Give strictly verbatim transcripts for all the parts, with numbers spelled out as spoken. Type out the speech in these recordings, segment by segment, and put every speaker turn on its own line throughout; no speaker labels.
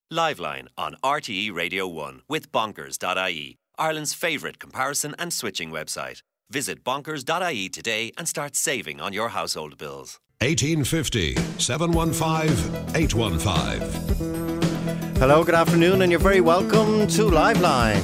Liveline on R T E Radio one with bonkers dot I E, Ireland's favourite comparison and switching website. Visit bonkers dot I E today and start saving on your household bills.
eighteen fifty, seven one five, eight one five.
Hello, good afternoon, and you're very welcome to Liveline.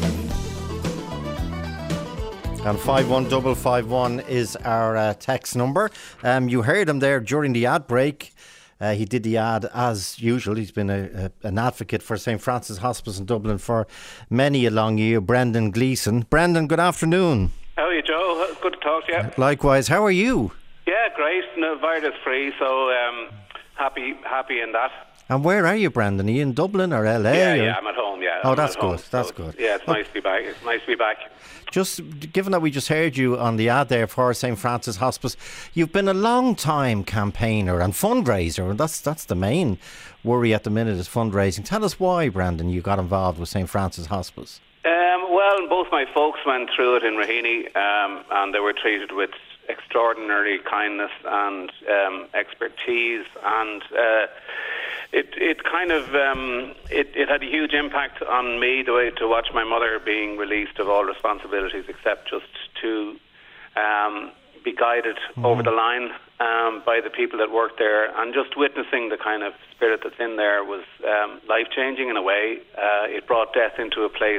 And five one five five one is our uh, text number. Um, you heard him there during the ad break. Uh, he did the ad as usual. He's been a, a, an advocate for Saint Francis Hospice in Dublin for many a long year. Brendan Gleeson. Brendan, good afternoon.
How are you, Joe? Good to talk to you.
Likewise. How are you?
Yeah, great. No, virus free, so um, happy happy in that.
And where are you, Brendan? Are you in Dublin or L A?
Yeah,
or?
yeah, I'm at home, yeah.
Oh,
I'm
that's
at home,
good. That's
so,
good.
Yeah, it's
oh.
nice to be back. It's nice to be back.
Just given that we just heard you on the ad there for Saint Francis Hospice, you've been a long time campaigner and fundraiser, and that's that's the main worry at the minute is fundraising. Tell us why, Brandon, you got involved with Saint Francis Hospice.
Um, well, both my folks went through it in Raheny, um, and they were treated with extraordinary kindness and um, expertise, and uh, it it kind of um, it, it had a huge impact on me the way to watch my mother being released of all responsibilities except just to um, be guided mm. over the line um, by the people that worked there, and just witnessing the kind of spirit that's in there was um, life changing in a way. Uh, it brought death into a place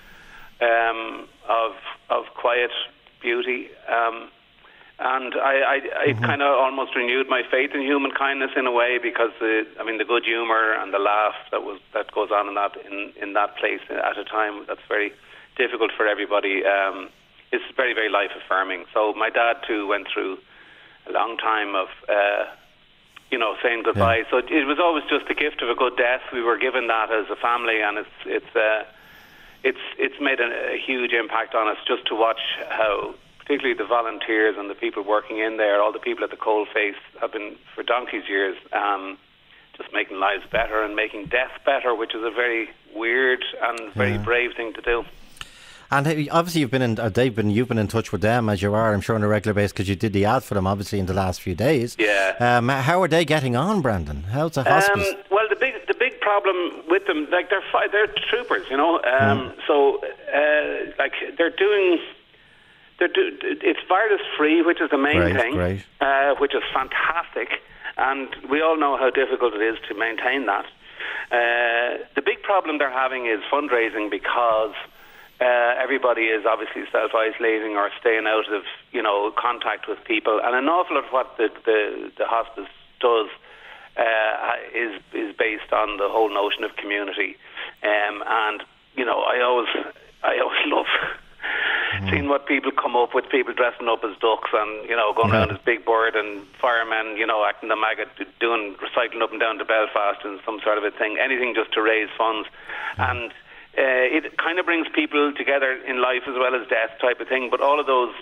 um, of of quiet beauty. Um, And I, I, I mm-hmm. kind of almost renewed my faith in human kindness in a way, because the, I mean, the good humour and the laugh that was that goes on in that in, in that place at a time that's very difficult for everybody um, is very very life affirming. So my dad too went through a long time of uh, you know saying goodbye. Yeah. So it was always just a gift of a good death. We were given that as a family, and it's it's uh, it's it's made a, a huge impact on us just to watch how, particularly the volunteers and the people working in there, all the people at the coalface have been for donkey's years um, just making lives better and making death better, which is a very weird and very yeah. brave thing to do.
And obviously you've been in, uh, they've been, you've been in touch with them, as you are, I'm sure, on a regular basis, because you did the ad for them, obviously, in the last few days.
Yeah.
Um, how are they getting on, Brandon? How's the hospice?
Um, well, the big the big problem with them, like they're fi- they're troopers, you know. Um, mm. So, uh, like they're doing. They're do, it's virus free, which is the main
great,
thing,
great.
Uh, which is fantastic, and we all know how difficult it is to maintain that. Uh, the big problem they're having is fundraising, because uh, everybody is obviously self-isolating or staying out of, you know, contact with people, and an awful lot of what the the, the hospice does uh, is is based on the whole notion of community, um, and you know, I always I always love. Mm. Seeing what people come up with, people dressing up as ducks and, you know, going yeah. around as Big Bird, and firemen, you know, acting the maggot, doing recycling up and down to Belfast and some sort of a thing, anything just to raise funds. Mm. And uh, it kind of brings people together in life as well as death type of thing, but all of those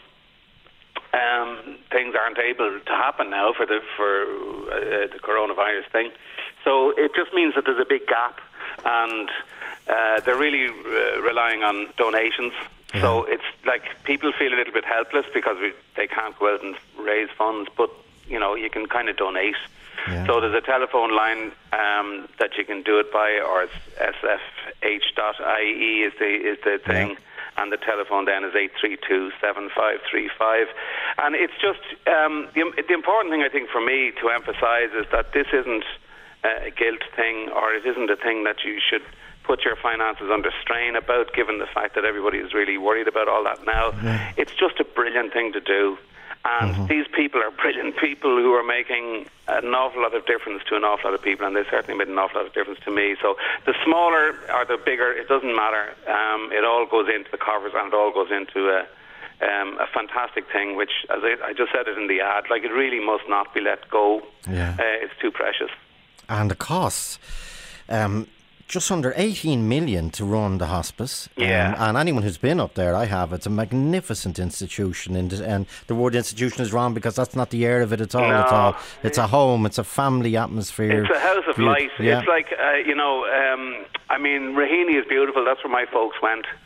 um, things aren't able to happen now for the for uh, the coronavirus thing. So it just means that there's a big gap, and uh, they're really uh, relying on donations. Yeah. So it's like people feel a little bit helpless because we, they can't go out and raise funds, but you know, you can kind of donate. Yeah. So there's a telephone line um, that you can do it by, or it's S F H dot I E is the is the thing, yeah. and the telephone then is eight three two, seven five three five. And it's just um, the, the important thing I think for me to emphasise is that this isn't a guilt thing, or it isn't a thing that you should put your finances under strain about, given the fact that everybody is really worried about all that now. Yeah. It's just a brilliant thing to do. And mm-hmm. these people are brilliant people who are making an awful lot of difference to an awful lot of people, and they certainly made an awful lot of difference to me. So the smaller or the bigger, it doesn't matter. Um, it all goes into the coffers, and it all goes into a, um, a fantastic thing, which, as I, I just said it in the ad, like, it really must not be let go.
Yeah.
Uh, it's too precious.
And the costs... Um, just under eighteen million to run the hospice.
Yeah.
Um, and anyone who's been up there, I have, it's a magnificent institution. And, and the word institution is wrong, because that's not the air of it at all.
No.
At all. It's a home, it's a family atmosphere.
It's a house of
Beaut-
light.
Yeah.
It's like, uh, you know, um, I mean, Raheny is beautiful. That's where my folks went.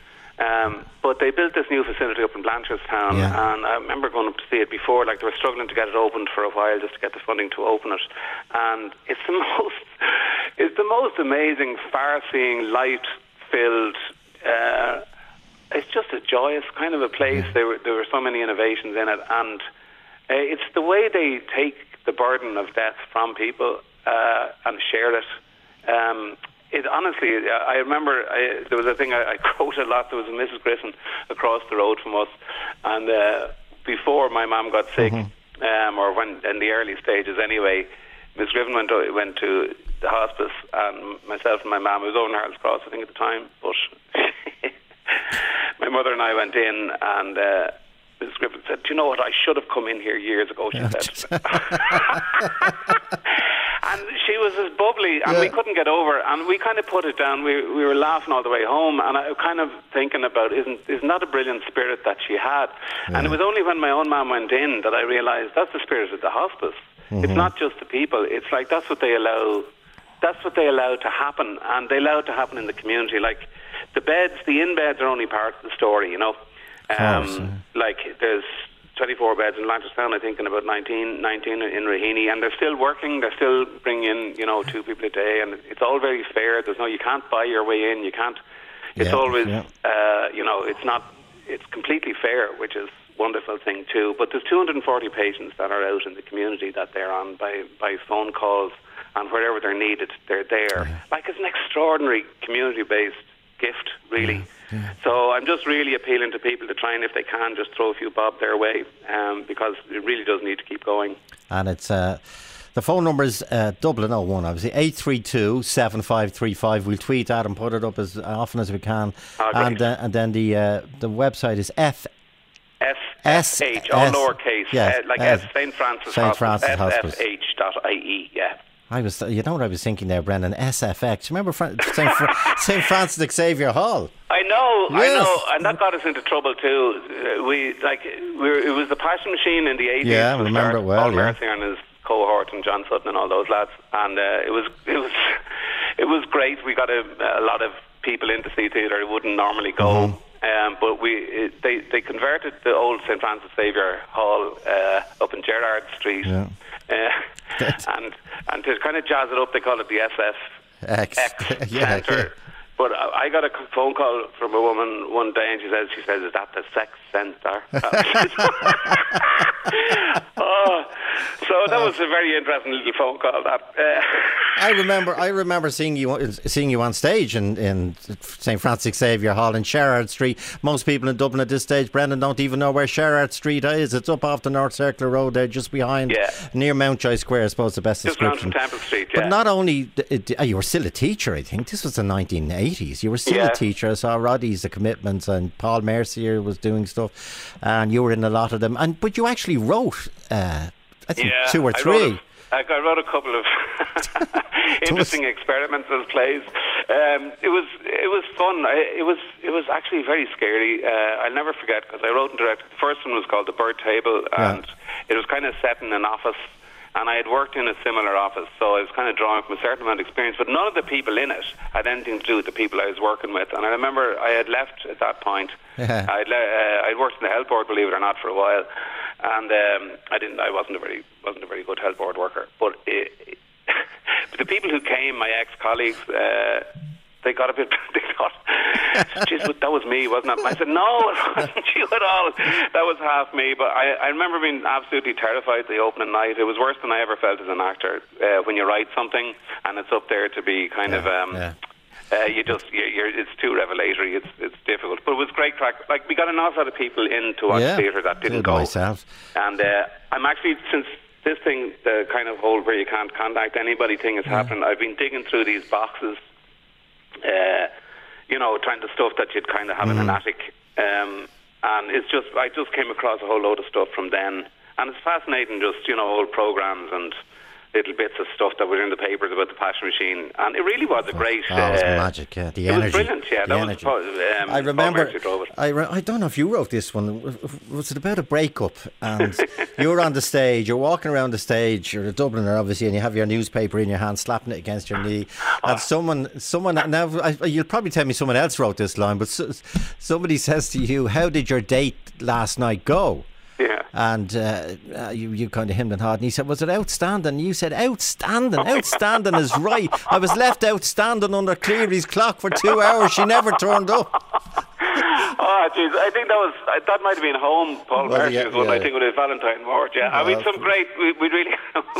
Um, but they built this new facility up in Blanchardstown,
Yeah.
and I remember going up to see it before. Like, they were struggling to get it opened for a while just to get the funding to open it. And it's the most, it's the most amazing, far-seeing, light-filled. Uh, it's just a joyous kind of a place.
Yeah.
There were there were so many innovations in it, and uh, it's the way they take the burden of death from people uh, and share it. Um, It honestly, I remember I, there was a thing I, I quoted a lot. There was a Missus Griffin across the road from us, and uh, before my mum got sick, mm-hmm. um, or when in the early stages anyway, Miss Griffin went to, went to the hospice, and myself and my mum, it was over in Harold's Cross, I think at the time, but my mother and I went in, and uh, Miss Griffin said, "Do you know what? I should have come in here years ago," she said. And she was as bubbly, and yeah. we couldn't get over it, and we kind of put it down. We we were laughing all the way home, and I was kind of thinking about, isn't isn't that a brilliant spirit that she had? Yeah. And it was only when my own mum went in that I realised that's the spirit of the hospice. Mm-hmm. It's not just the people. It's like that's what they allow. That's what they allow to happen, and they allow it to happen in the community. Like the beds, the in beds are only part of the story, you know. Um, course, yeah. Like there's twenty-four beds in Blanchardstown, I think, and about nineteen, nineteen in Raheny, and they're still working. They're still bringing in, you know, two people a day, and it's all very fair. There's no, you can't buy your way in. You can't. It's yeah, always, yeah. Uh, you know, it's not. It's completely fair, which is a wonderful thing too. But there's two hundred forty patients that are out in the community that they're on by by phone calls, and wherever they're needed, they're there. Yeah. Like it's an extraordinary community-based gift, really. Yeah. Yeah. So I'm just really appealing to people to try and, if they can, just throw a few bob their way, um, because it really does need to keep going.
And it's uh, the phone number is uh, Dublin oh one, obviously eight three two, seven five three five. We'll tweet that and put it up as often as we can.
Oh,
and uh, and then the uh, the website is F.
S F H, all lowercase,
yes,
uh, like
S,
S, Saint Francis
Saint Francis
Hospice, S F H dot I E, yeah.
I was, you know what I was thinking there, Brendan? S F X. Remember Saint Saint Francis Xavier Hall?
I know,
yes.
I know, and that got us into trouble too. Uh, we like we were, it was the Passion Machine in the eighties.
Yeah, I remember it well.
Paul
yeah.
Mercier and his cohort, and John Sutton and all those lads, and uh, it was it was it was great. We got a, a lot of people into see theatre who wouldn't normally go. Mm-hmm. Um, but we it, they they converted the old Saint Francis Xavier Hall uh, up in Gerrard Street,
yeah.
uh, and and to kind of jazz it up, they call it the S F X
X yeah,
Centre.
Yeah.
But I got a phone call from a woman one day, and she says, "She says, is that the sex centre?" Oh, so that was a very interesting little phone call. That uh,
I remember, I remember seeing you seeing you on stage in, in Saint Francis Xavier Hall in Sherrard Street. Most people in Dublin at this stage, Brendan, don't even know where Sherrard Street is. It's up off the North Circular Road there, just behind,
yeah.
near Mountjoy Square. I suppose the best
just
description.
Just Temple Street. Yeah.
But not only uh, you were still a teacher, I think this was the nineteen eighties. You were still
yeah.
a teacher. I saw Roddy's The Commitments, and Paul Mercier was doing stuff, and you were in a lot of them. And but you actually wrote, uh, I think,
yeah,
two or
I
three.
Wrote a, I wrote a couple of interesting experiments as plays. Um, it was it was fun. I, it was it was actually very scary. Uh, I'll never forget, because I wrote and directed. The first one was called The Bird Table, and yeah. it was kind of set in an office. And I had worked in a similar office, so I was kind of drawing from a certain amount of experience, but none of the people in it had anything to do with the people I was working with. And I remember I had left at that point.
Yeah.
I'd, le- uh, I'd worked in the health board, believe it or not, for a while, and um, I didn't. I wasn't a very wasn't a very good health board worker. But, it, it, but the people who came, my ex-colleagues, uh, they got a bit. They thought, "Jeez, that was me, wasn't it?" I said, "No, it wasn't you at all. That was half me." But I, I remember being absolutely terrified the opening night. It was worse than I ever felt as an actor. Uh, when you write something and it's up there to be kind
yeah,
of, um,
yeah.
uh, you just, you're, you're, it's too revelatory. It's it's difficult. But it was great crack. Like, we got an awful lot of people in to watch
yeah,
theatre that didn't go.
Myself.
And uh, I'm actually, since this thing, the kind of whole where you can't contact anybody thing has yeah. happened, I've been digging through these boxes. Uh, you know, trying to stuff that you'd kind of have mm-hmm. in an attic, um, and it's just I just came across a whole load of stuff from then, and it's fascinating, just, you know, old programs and little bits of stuff that were in the papers about the Passion Machine, and it really was a great.
Oh, it was
uh,
magic, yeah. The
it
energy.
was brilliant, yeah.
The
That
energy.
was um,
I remember.
Paul Mercer drove it.
I, re- I don't know if you wrote this one. Was it about a breakup? And you were on the stage. You're walking around the stage. You're a Dubliner, obviously, and you have your newspaper in your hand, slapping it against your knee. And someone, someone. Now I, you'll probably tell me someone else wrote this line, but so, somebody says to you, "How did your date last night go?"
Yeah.
And uh, uh, you, you kind of hemmed and hawed, and he said, "Was it outstanding?" You said, "Outstanding, outstanding is right. I was left outstanding under Cleary's clock for two hours. She never turned up."
Oh, jeez, I think that was uh, that might have been home. Paul
Well,
Mercer's
yeah,
one.
yeah.
I think it was Valentine Ward. Yeah, I mean, some great. We, we really,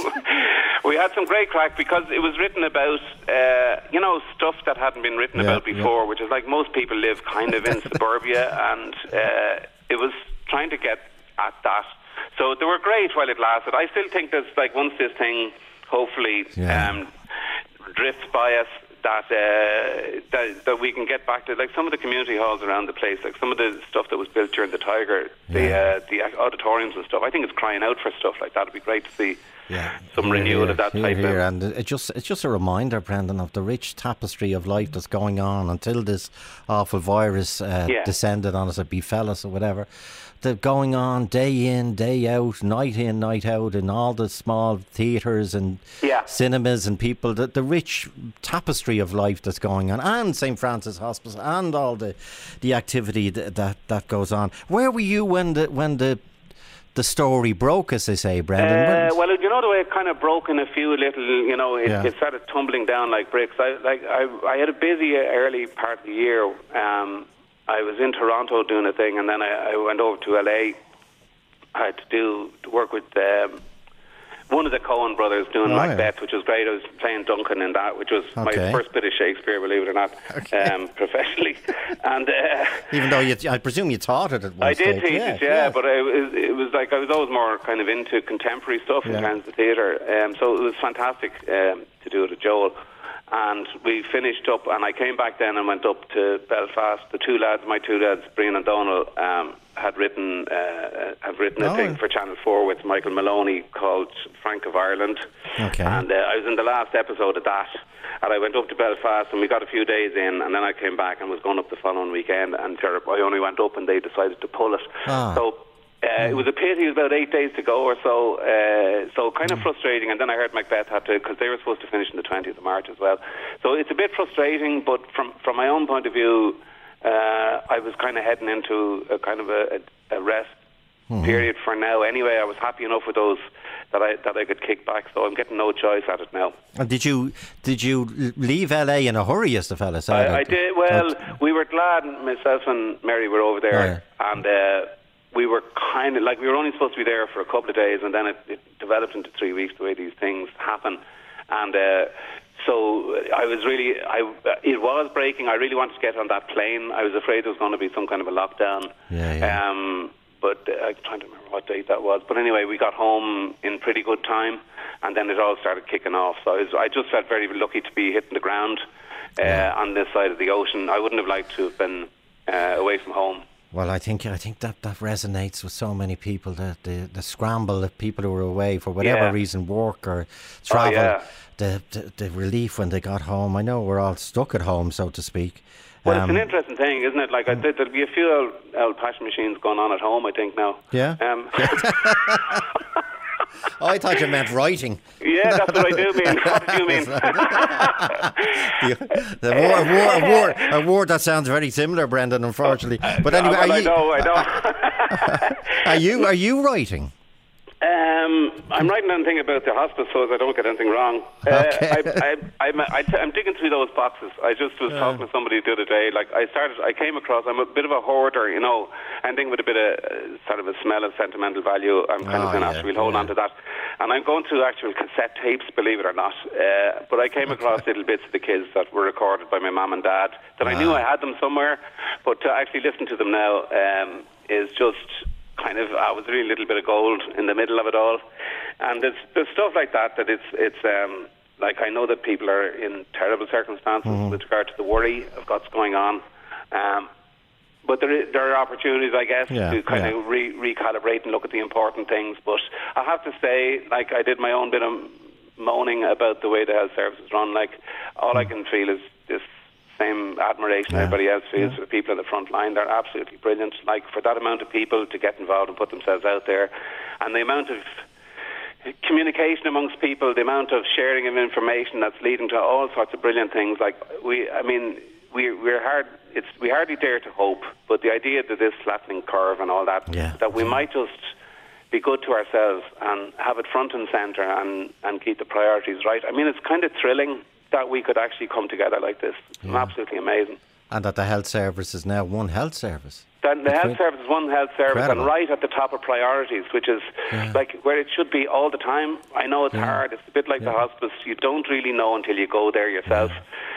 we had some great crack because it was written about, uh, you know, stuff that hadn't been written
Yeah,
about before, which is like most people live kind of in suburbia, and uh, it was trying to get at that. So they were great while it lasted. I still think there's like once this thing hopefully
Yeah.
um, drifts by us, that, uh, that that we can get back to like some of the community halls around the place, like some of the stuff that was built during the Tiger, the
Yeah.
uh, the auditoriums and stuff. I think it's crying out for stuff like that. It'd be great to see
Yeah,
some
here,
renewal
here,
of that
here,
type
here.
of.
And it just it's just a reminder, Brendan, of the rich tapestry of life that's going on until this awful virus uh,
Yeah.
descended on us, or befell us, or whatever. The going on day in, day out, night in, night out, in all the small theatres and
Yeah.
cinemas and people. The, the rich tapestry of life that's going on, and Saint Francis Hospice, and all the the activity that that, that goes on. Where were you when the when the the story broke, as they say, Brendan?
Uh,
When-
well, you know the way it kind of broke in a few little, you know, it,
Yeah.
it started tumbling down like bricks. I like I, I had a busy early part of the year. Um, I was in Toronto doing a thing, and then I, I went over to L A. I had to do to work with um, one of the Coen brothers doing
Oh,
Macbeth, which was great. I was playing Duncan in that, which was
Okay.
my first bit of Shakespeare, believe it or not, um, professionally. And uh,
Even though you, I presume you taught it at one
I
stage.
did teach
yeah,
it, yeah, but it was, it was like I was always more kind of into contemporary stuff
Yeah.
in terms of theatre. Um, so it was fantastic um, to do it with Joel. And we finished up, and I came back then and went up to Belfast. The two lads, my two lads, Brian and Donald, um, had written uh, have written a
Oh.
thing for Channel four with Michael Maloney called Frank of Ireland.
Okay.
And uh, I was in the last episode of that. And I went up to Belfast, and we got a few days in, and then I came back and was going up the following weekend, and I only went up, and they decided to pull it.
Ah.
So uh, it was a pity. It was about eight days to go or so, uh, so kind of frustrating. And then I heard Macbeth had to, because they were supposed to finish on the twentieth of March as well. So it's a bit frustrating, but from from my own point of view, uh, I was kind of heading into a kind of a, a, a rest
Mm-hmm.
period for now. Anyway, I was happy enough with those that I that I could kick back. So I'm getting no choice at it now.
And did you did you leave L A in a hurry, as the fella said?
I, I did. Well, we were glad. Myself and Mary were over there,
Oh,
and uh, we were kind of like we were only supposed to be there for a couple of days, and then it, it developed into three weeks. The way these things happen, and. Uh, So I was really, I it was breaking. I really wanted to get on that plane. I was afraid there was going to be some kind of a lockdown.
Yeah, yeah.
Um, but uh, I'm trying to remember what date that was. But anyway, we got home in pretty good time, and then it all started kicking off. So I, was, I just felt very lucky to be hitting the ground uh,
Yeah.
on this side of the ocean. I wouldn't have liked to have been uh, away from home.
Well, I think I think that, that resonates with so many people. The, the the scramble of people who were away for whatever
Yeah.
reason, work or travel.
yeah.
the, the the relief when they got home. I know we're all stuck at home, so to speak.
Well,
Um,
it's an interesting thing, isn't it? Like, I think there'll be a few old, old passion machines going on at home, I think, now.
Yeah?
Um,
Oh, I thought you meant writing.
yeah, that's what I do mean. What do you mean?
the, the word, a, word, a, word, a word that sounds very similar, Brendan, unfortunately. But anyway,
well,
are
I
you,
know, I know.
are you are you writing?
Um, I'm writing anything about the hospice so as I don't get anything wrong.
Okay.
Uh, I, I, I'm, I, I'm digging through those boxes. I just was talking to somebody the other day. Like I started, I came across. I'm a bit of a hoarder, you know. Anything with a bit of uh, sort of a smell of sentimental value, I'm kind
Oh,
of going
yeah,
to we'll hold
yeah.
on to that. And I'm going through actual cassette tapes, believe it or not. Uh, but I came across little bits of the kids that were recorded by my mum and dad that I knew I had them somewhere, but to actually listen to them now um, is just. Kind of, I was really a little bit of gold in the middle of it all, and there's there's stuff like that that it's it's um, like I know that people are in terrible circumstances
Mm-hmm.
with regard to the worry of what's going on, um, but there is, there are opportunities, I guess,
Yeah,
to kind
yeah.
of re- recalibrate and look at the important things. But I have to say, like I did my own bit of moaning about the way the health service is run. Like, all I can feel is this same admiration
Yeah.
everybody else feels
Yeah.
for the people on the front line. They're absolutely brilliant. Like, for that amount of people to get involved and put themselves out there, and the amount of communication amongst people, the amount of sharing of information that's leading to all sorts of brilliant things. Like, we, I mean, we, we're hard. It's we hardly dare to hope, but the idea that this flattening curve and all that,
Yeah.
that we might just be good to ourselves and have it front and centre and, and keep the priorities right. I mean, it's kind of thrilling that we could actually come together like this. It's
Yeah.
absolutely amazing.
And that the health service is now one health service.
Then the health service is one health service
Incredible.
and right at the top of priorities, which is
Yeah.
like where it should be all the time. I know it's
Yeah.
hard. It's a bit like the
Yeah.
hospice. You don't really know until you go there yourself.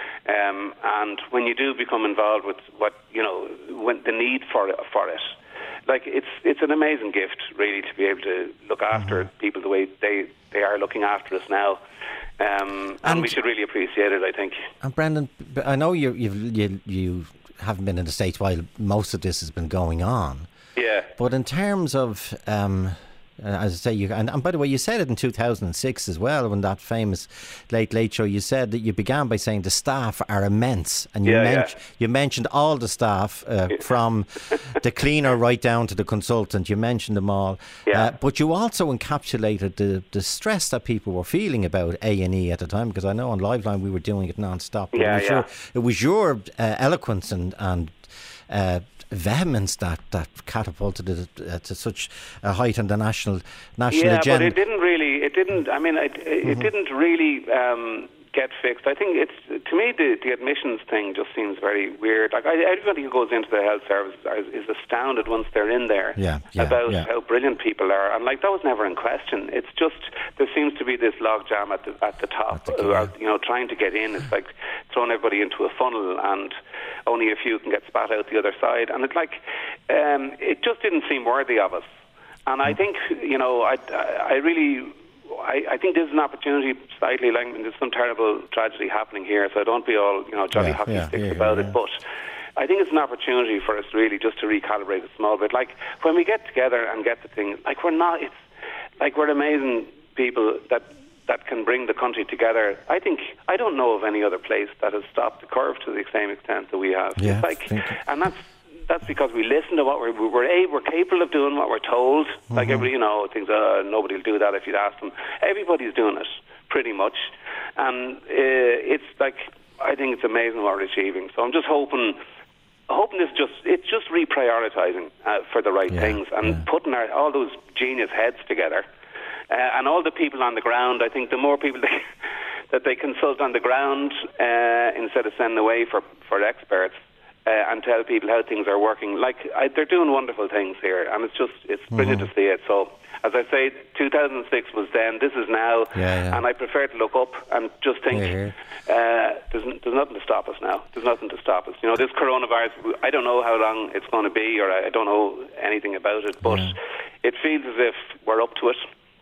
Um, and when you do become involved with what, you know, when the need for it, for it, like it's it's an amazing gift, really, to be able to look after
Mm-hmm.
people the way they, they are looking after us now. Um, and,
And-
we should really appreciate it, I think.
And Brendan, b- I know you you've, you you haven't been in the States while most of this has been going on.
Yeah.
But in terms of, um, uh, as I say, you and, and by the way, you said it in two thousand six as well, when that famous Late Late Show. You said that you began by saying the staff are immense, and you,
Yeah,
men-
yeah.
you mentioned all the staff, uh, from the cleaner right down to the consultant. You mentioned them all,
Yeah.
uh, but you also encapsulated the the stress that people were feeling about A and E at the time, because I know on Liveline we were doing it non-stop. But
Yeah,
it was
yeah.
your, it was your uh, eloquence and and uh, vehemence that, that catapulted it uh, to such a height on the national national
yeah,
agenda.
but it didn't really. It didn't. I mean, it, it
Mm-hmm.
didn't really um, get fixed. I think it's to me the, the admissions thing just seems very weird. Like I, everybody who goes into the health service is, is astounded once they're in there
Yeah, yeah,
about
yeah.
how brilliant people are, and like that was never in question. It's just there seems to be this logjam at the at the top.
At the
who are,
gate.
you know, trying to get in. It's like throwing everybody into a funnel, and only a few can get spat out the other side. And it's like um, it just didn't seem worthy of us. And I think, you know, I, I really, I, I think this is an opportunity slightly, like there's some terrible tragedy happening here, so don't be all, you know, jolly
Yeah,
hockey
yeah,
sticks
yeah,
about
yeah.
it. But I think it's an opportunity for us really just to recalibrate a small bit. Like when we get together and get the thing, like we're not, it's like we're amazing people that that can bring the country together. I think, I don't know of any other place that has stopped the curve to the same extent that we have.
Yeah,
It's like,
think-
and that's that's because we listen to what we're we're able, we're capable of doing what we're told.
Mm-hmm.
Like everybody, you know, thinks uh, nobody will do that if you'd ask them. Everybody's doing it pretty much, and uh, it's like I think it's amazing what we're achieving. So I'm just hoping, hoping this just it's just reprioritizing uh, for the right
Yeah,
things and
yeah.
putting our, all those genius heads together, uh, and all the people on the ground. I think the more people they, that they consult on the ground uh, instead of sending away for for experts. Uh, and tell people how things are working. Like I, they're doing wonderful things here, and it's just it's brilliant
Mm-hmm.
to see it. So, as I say, two thousand six was then. This is now,
Yeah, yeah.
and I prefer to look up and just think
Yeah,
uh, there's n- there's nothing to stop us now. There's nothing to stop us. You know, this coronavirus. I don't know how long it's going to be, or I don't know anything about it, but
Yeah.
it feels as if we're up to it.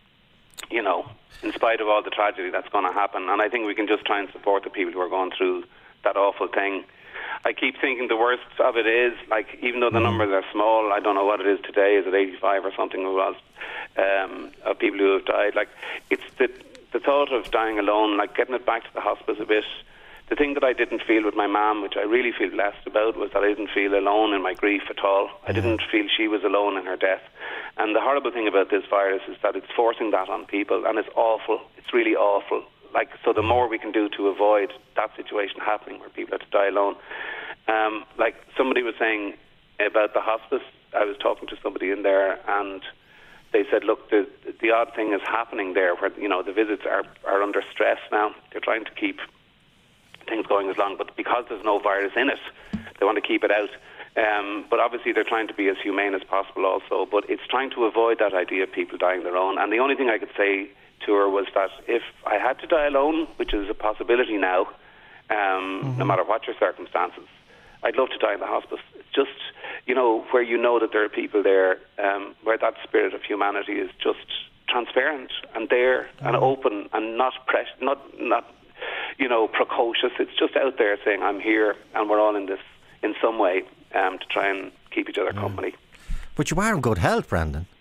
You know, in spite of all the tragedy that's going to happen, and I think we can just try and support the people who are going through that awful thing. I keep thinking the worst of it is, like, even though the numbers are small, I don't know what it is today, is it eighty-five or something it was, um, of people who have died. Like, it's the, the thought of dying alone, like getting it back to the hospice a bit. The thing that I didn't feel with my mum, which I really feel blessed about, was that I didn't feel alone in my grief at all. I didn't feel she was alone in her death. And the horrible thing about this virus is that it's forcing that on people, and it's awful. It's really awful. Like, so the more we can do to avoid that situation happening where people have to die alone. Um, like somebody was saying about the hospice, I was talking to somebody in there, and they said, look, the the odd thing is happening there where, you know, the visits are, are under stress now. They're trying to keep things going as long, but because there's no virus in it, they want to keep it out. Um, but obviously they're trying to be as humane as possible also, but it's trying to avoid that idea of people dying their own. And the only thing I could say to her was that if I had to die alone, which is a possibility now, um, mm-hmm. no matter what your circumstances, I'd love to die in the hospice. It's just, you know, where you know that there are people there, um, where that spirit of humanity is just transparent and there mm-hmm. and open and not press, not not you know precocious. It's just out there saying, I'm here, and we're all in this in some way um, to try and keep each other
yeah.
company.
But you are in good health, Brendan.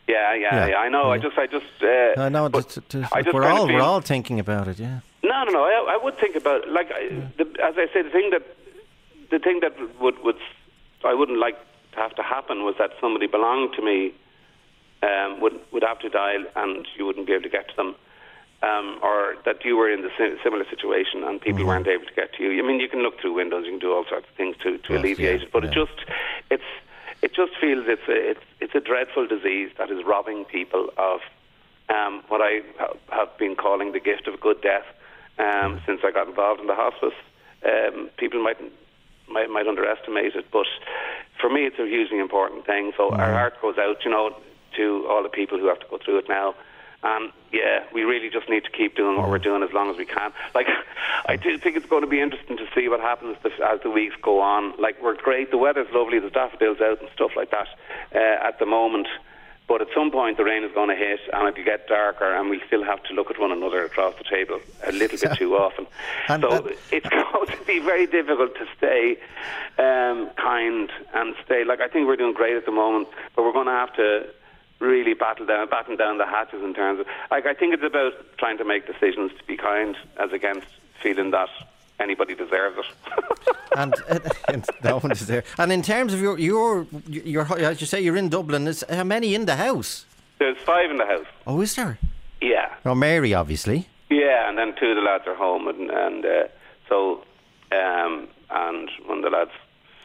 Yeah, yeah, yeah.
Yeah,
I know.
yeah.
I just, I just. Uh,
I know.
but
Just, just,
I just
we're
kind of
all
feel-
we're all thinking about it. Yeah.
No, no, no. I, I would think about like I, the, as I say, the thing that the thing that would would I wouldn't like to have to happen was that somebody belonged to me um, would would have to die and you wouldn't be able to get to them, um, or that you were in the si- similar situation and people
Mm-hmm.
weren't able to get to you. I mean, you can look through windows, you can do all sorts of things to, to
Course,
alleviate
yeah,
it, but
yeah.
it just it's it just feels it's a it's it's a dreadful disease that is robbing people of um, what I ha- have been calling the gift of good death. Um, since I got involved in the hospice, um, people might, might might underestimate it, but for me, it's a hugely important thing. So our heart goes out, you know, to all the people who have to go through it now. And yeah, we really just need to keep doing what we're doing as long as we can. Like, I do think it's going to be interesting to see what happens the, as the weeks go on. Like, we're great, the weather's lovely, the daffodils out and stuff like that uh, at the moment. But at some point the rain is going to hit and it'll get darker and we'll still have to look at one another across the table a little bit too often.
And,
so
uh,
it's going to be very difficult to stay um, kind and stay... Like, I think we're doing great at the moment, but we're going to have to really battle down, batten down the hatches in terms of... Like, I think it's about trying to make decisions to be kind as against feeling that anybody deserves it.
And, uh, and no one is there. And in terms of your, your, your, as you say, you're in Dublin. Is how many in the house?
There's five in the house.
Oh, is there?
Yeah.
Oh, Mary, obviously.
Yeah, and then two of the lads are home, and, and uh, so, um, and one of the lads'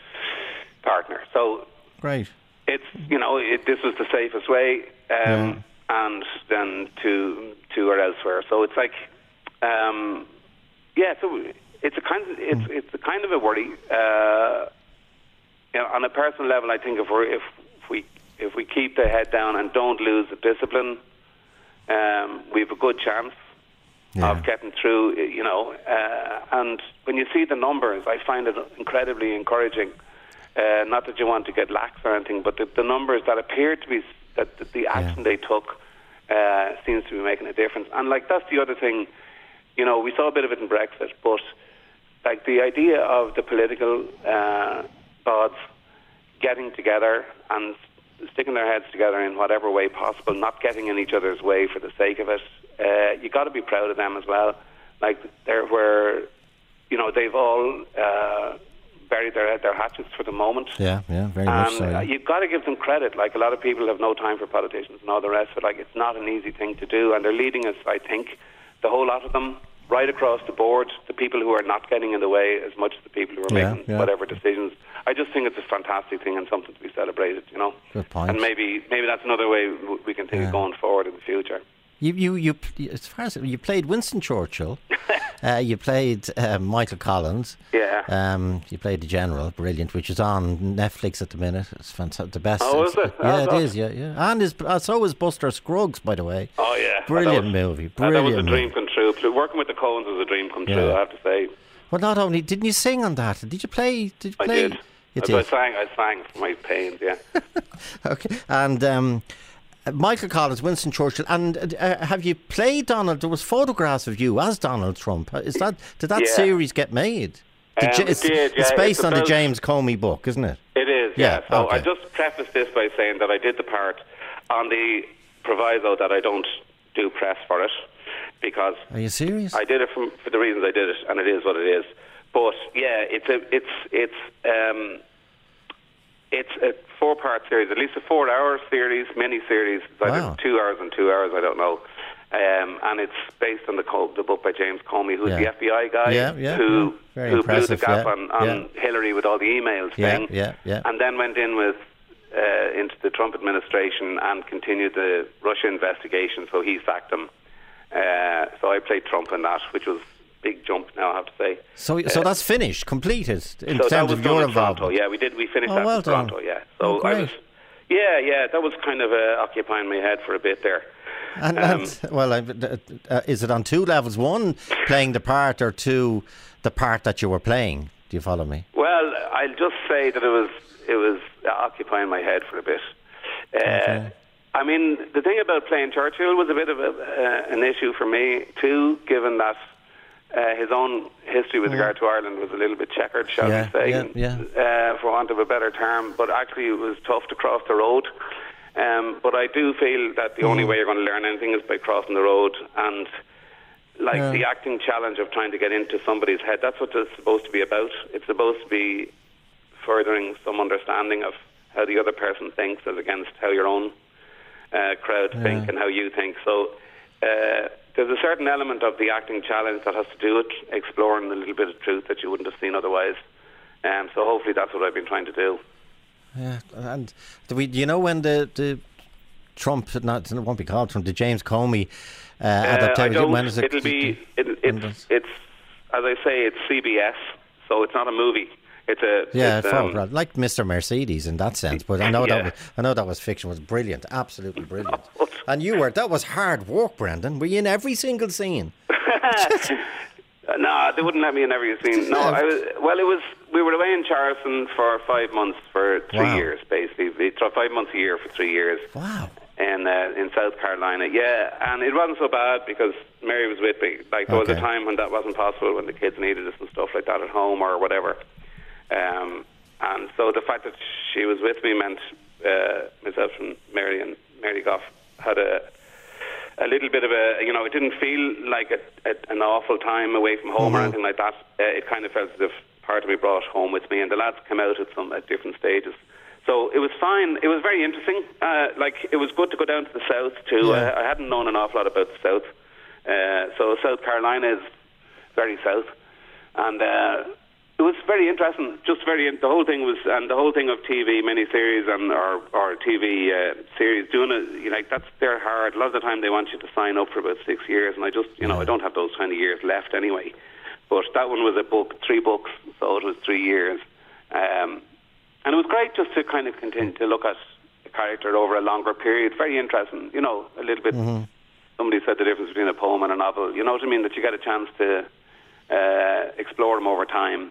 partner. So
Great.
it's, you know, it, this was the safest way, um, and then two, two are elsewhere. So it's like, um, yeah, so it's a kind of, it's, it's a kind of a worry. Uh, you know, on a personal level, I think if we if, if we if we keep the head down and don't lose the discipline, um, we have a good chance
Yeah.
of getting through. You know, uh, and when you see the numbers, I find it incredibly encouraging. Uh, not that you want to get lax or anything, but the, the numbers that appear to be that the, the action they took uh, seems to be making a difference. And like that's the other thing. You know, we saw a bit of it in Brexit, but like the idea of the political uh, bods getting together and sticking their heads together in whatever way possible, not getting in each other's way for the sake of it. Uh, you got to be proud of them as well. Like they're where, you know, they've all uh, buried their their hatchets for the moment.
Yeah, yeah, very much
And
so.
uh,
Yeah.
you've got to give them credit. Like a lot of people have no time for politicians and all the rest. But like it's not an easy thing to do, and they're leading us. I think the whole lot of them, right across the board, the people who are not getting in the way as much as the people who are
Yeah,
making
yeah.
whatever decisions. I just think it's a fantastic thing and something to be celebrated, you know.
Good point.
And maybe maybe that's another way w- we can think
Yeah.
of going forward in the future.
You, you, you, as far as you played Winston Churchill, uh, you played uh, Michael Collins.
Yeah.
Um, you played the General, brilliant, which is on Netflix at the minute. It's fantastic, the best.
Oh, is
it's-
it?
Yeah,
Oh,
it
God.
is. Yeah, yeah. And is, uh, so is Buster Scruggs, by the way.
Oh yeah,
Brilliant
that was,
movie.
uh, that was
Brilliant
a dream
movie.
come true. Pl- Working with the Coens was a dream come true.
Yeah.
I have to say.
Well, not only didn't you sing on that? Did you play? Did you
I
play?
did.
You
So I
did.
sang. I sang for my pains. Yeah.
Okay. And um, Michael Collins, Winston Churchill, and uh, have you played Donald? There was photographs of you as Donald Trump. Is that did that
Yeah.
series get made?
Um,
Ja-
it
it's,
did,
it's
yeah,
based
it's
on the
about-
James Comey book, isn't it?
It is,
Yeah,
yeah. So
okay.
I just preface this by saying that I did the part on the proviso that I don't do press for it, because
Are you serious?
I did it from, for the reasons I did it, and it is what it is. But yeah, it's a it's it's um, it's a four-part series, at least a four-hour series, mini-series. It's either
Wow.
two hours and two hours, I don't know. Um, and it's based on the, Co- the book by James Comey, who's
Yeah.
the F B I guy
Yeah, yeah,
who
yeah. Very
who blew the
impressive,
gap
yeah,
on, on
yeah.
Hillary with all the emails
Yeah,
thing,
yeah, yeah.
and then went in with uh, into the Trump administration and continued the Russia investigation. So he sacked him. Uh, so I played Trump in that, which was a big jump. Now I have to say.
So, so that's finished, completed in
So that
terms
was
of
done
your
in Toronto.
involvement.
Yeah, we did. We finished
Oh,
that
well
in
done.
Toronto. Yeah.
Oh,
So I
great.
was. Yeah, yeah. That was kind of uh, occupying my head for a bit there.
And,
Um,
and well, I- uh, uh, is it on two levels? One, playing the part, or two, the part that you were playing? Do you follow me?
Well, I'll just say that it was it was occupying my head for a bit. Uh,
Okay.
I mean, the thing about playing Churchill was a bit of a, uh, an issue for me too, given that uh, his own history with regard to Ireland was a little bit checkered, shall
Yeah,
we say,
yeah, yeah.
Uh, for want of a better term. But actually, it was tough to cross the road. Um, but I do feel that the mm. only way you're going to learn anything is by crossing the road. And like yeah. the acting challenge of trying to get into somebody's head, that's what it's supposed to be about. It's supposed to be furthering some understanding of how the other person thinks as against how your own uh, crowd yeah. think and how you think. So uh, there's a certain element of the acting challenge that has to do with exploring a little bit of truth that you wouldn't have seen otherwise. Um, so hopefully that's what I've been trying to do.
Yeah, and do we? Do you know when the the Trump? Not it won't be called Trump. The James Comey uh, adaptation.
Uh,
when is it?
It'll be. It, it's, it's as I say, it's C B S, so it's not a movie. It's a
yeah,
it's,
um,
um,
like Mister Mercedes in that sense. But I know
yeah.
that was, I know that was fiction. It was brilliant, absolutely brilliant. And you were that was hard work, Brendan. Were you in every single scene?
No, they wouldn't let me in every scene. No, I was, well, it was. We were away in Charleston for five months for three wow. years, basically. We tried five months a year for three years.
Wow.
In uh, in South Carolina, yeah, and it wasn't so bad because Mary was with me. Like there okay. was a time when that wasn't possible, when the kids needed us and stuff like that at home or whatever. Um, and so the fact that she was with me meant uh, myself and Mary and Mary Goff had a. A little bit of a, you know, it didn't feel like a, a, an awful time away from home mm-hmm. or anything like that. Uh, it kind of felt as if part of me brought home with me, and the lads came out at some at different stages. So it was fine. It was very interesting. Uh, like it was good to go down to the south too. Yeah. Uh, I hadn't known an awful lot about the south. Uh, so South Carolina is very south, and uh, it was very interesting. Just very, the whole thing was, and the whole thing of T V miniseries and or or T V uh, series doing it, you know, like that's they're hard. A lot of the time they want you to sign up for about six years, and I just, you know, yeah. I don't have those kind of years left anyway. But that one was a book, three books, so it was three years, um, and it was great just to kind of continue to look at a character over a longer period. Very interesting, you know, a little bit. Mm-hmm. Somebody said the difference between a poem and a novel. You know what I mean? That you get a chance to uh, explore them over time.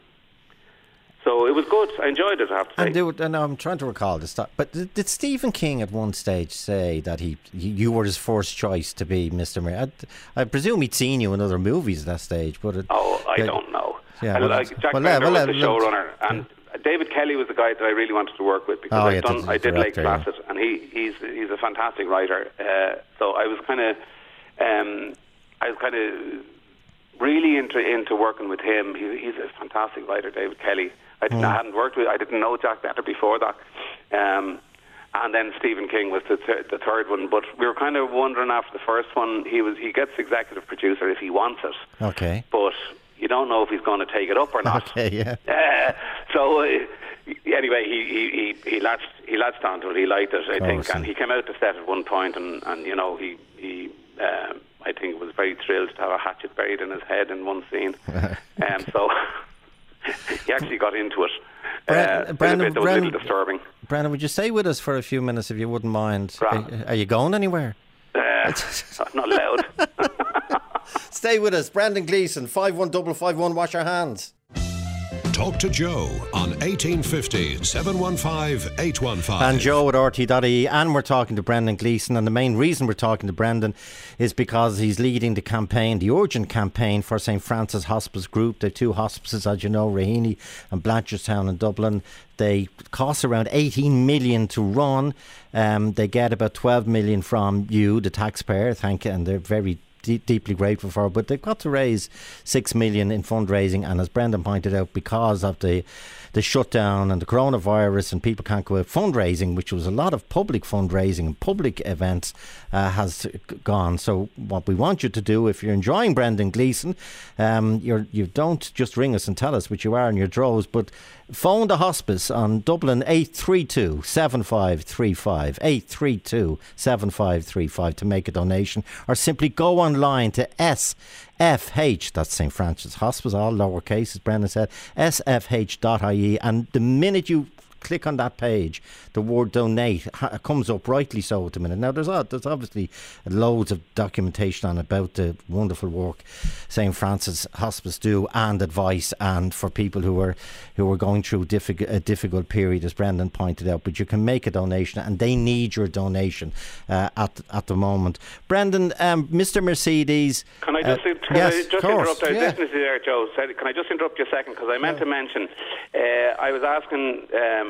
So it was good. I enjoyed it, I have to say.
And, do, and I'm trying to recall this. But did, did Stephen King at one stage say that he, you were his first choice to be Mister Mary? I, I presume he'd seen you in other movies at that stage. But it,
oh, I
yeah,
don't know.
Yeah,
well,
like
Jack
well,
Bender
well,
was the
well,
showrunner, and yeah. David Kelly was the guy that I really wanted to work with because
oh,
I've
yeah,
done, I did
director,
Lake Placid, yeah. and he, he's he's a fantastic writer. Uh, so I was kind of, um, I was kind of really into into working with him. He, he's a fantastic writer, David Kelly. I didn't, mm. I hadn't worked with, I didn't know Jack Bender before that. Um, and then Stephen King was the, th- the third one. But we were kind of wondering after the first one, he was he gets executive producer if he wants it.
Okay.
But you don't know if he's going to take it up or not.
Okay, yeah.
Uh, so uh, anyway, he, he, he, he latched he latched onto it. He liked it, I think, and he came out to set at one point, and, and you know he he um, I think was very thrilled to have a hatchet buried in his head in one scene. And um, so he actually got into it.
Brand,
uh,
Brandon,
a bit, that was
Brandon,
a little disturbing.
Brandon, would you stay with us for a few minutes if you wouldn't mind? Are, are you going anywhere?
Uh, not allowed.
Stay with us. Brendan Gleeson, five one five five one, wash your hands.
Talk to Joe on eighteen fifty, seven one five, eight one five.
And Joe at R T dot I E, and we're talking to Brendan Gleeson, and the main reason we're talking to Brendan is because he's leading the campaign, the urgent campaign for Saint Francis Hospice Group. They have two hospices, as you know, Raheny and Blanchardstown in Dublin. They cost around eighteen million to run. Um, they get about twelve million from you, the taxpayer, thank you, and they're very deeply grateful for it, but they've got to raise six million in fundraising, and as Brendan pointed out, because of the the shutdown and the coronavirus and people can't go out, fundraising, which was a lot of public fundraising and public events, uh, has gone. So what we want you to do, if you're enjoying Brendan Gleeson, um, you're, you don't just ring us and tell us, which you are in your droves, but phone the hospice on Dublin eight three two, seven five three five, eight three two, seven five three five to make a donation, or simply go online to S F H, that's Saint Francis Hospice, all lowercase, as Brendan said, S F H dot I E, and the minute you click on that page, the word donate ha- comes up, rightly so, at the minute. Now, there's, uh, there's obviously loads of documentation on about the wonderful work Saint Francis Hospice do, and advice, and for people who are who are going through difficult, a difficult period, as Brendan pointed out. But you can make a donation, and they need your donation uh, at at the moment. Brendan, um, Mister Mercedes.
Can I just, uh, can
yes,
I just interrupt? I was listening to you there, Joe. Can I just interrupt you a second? Because I meant yeah. to mention, uh, I was asking. Um,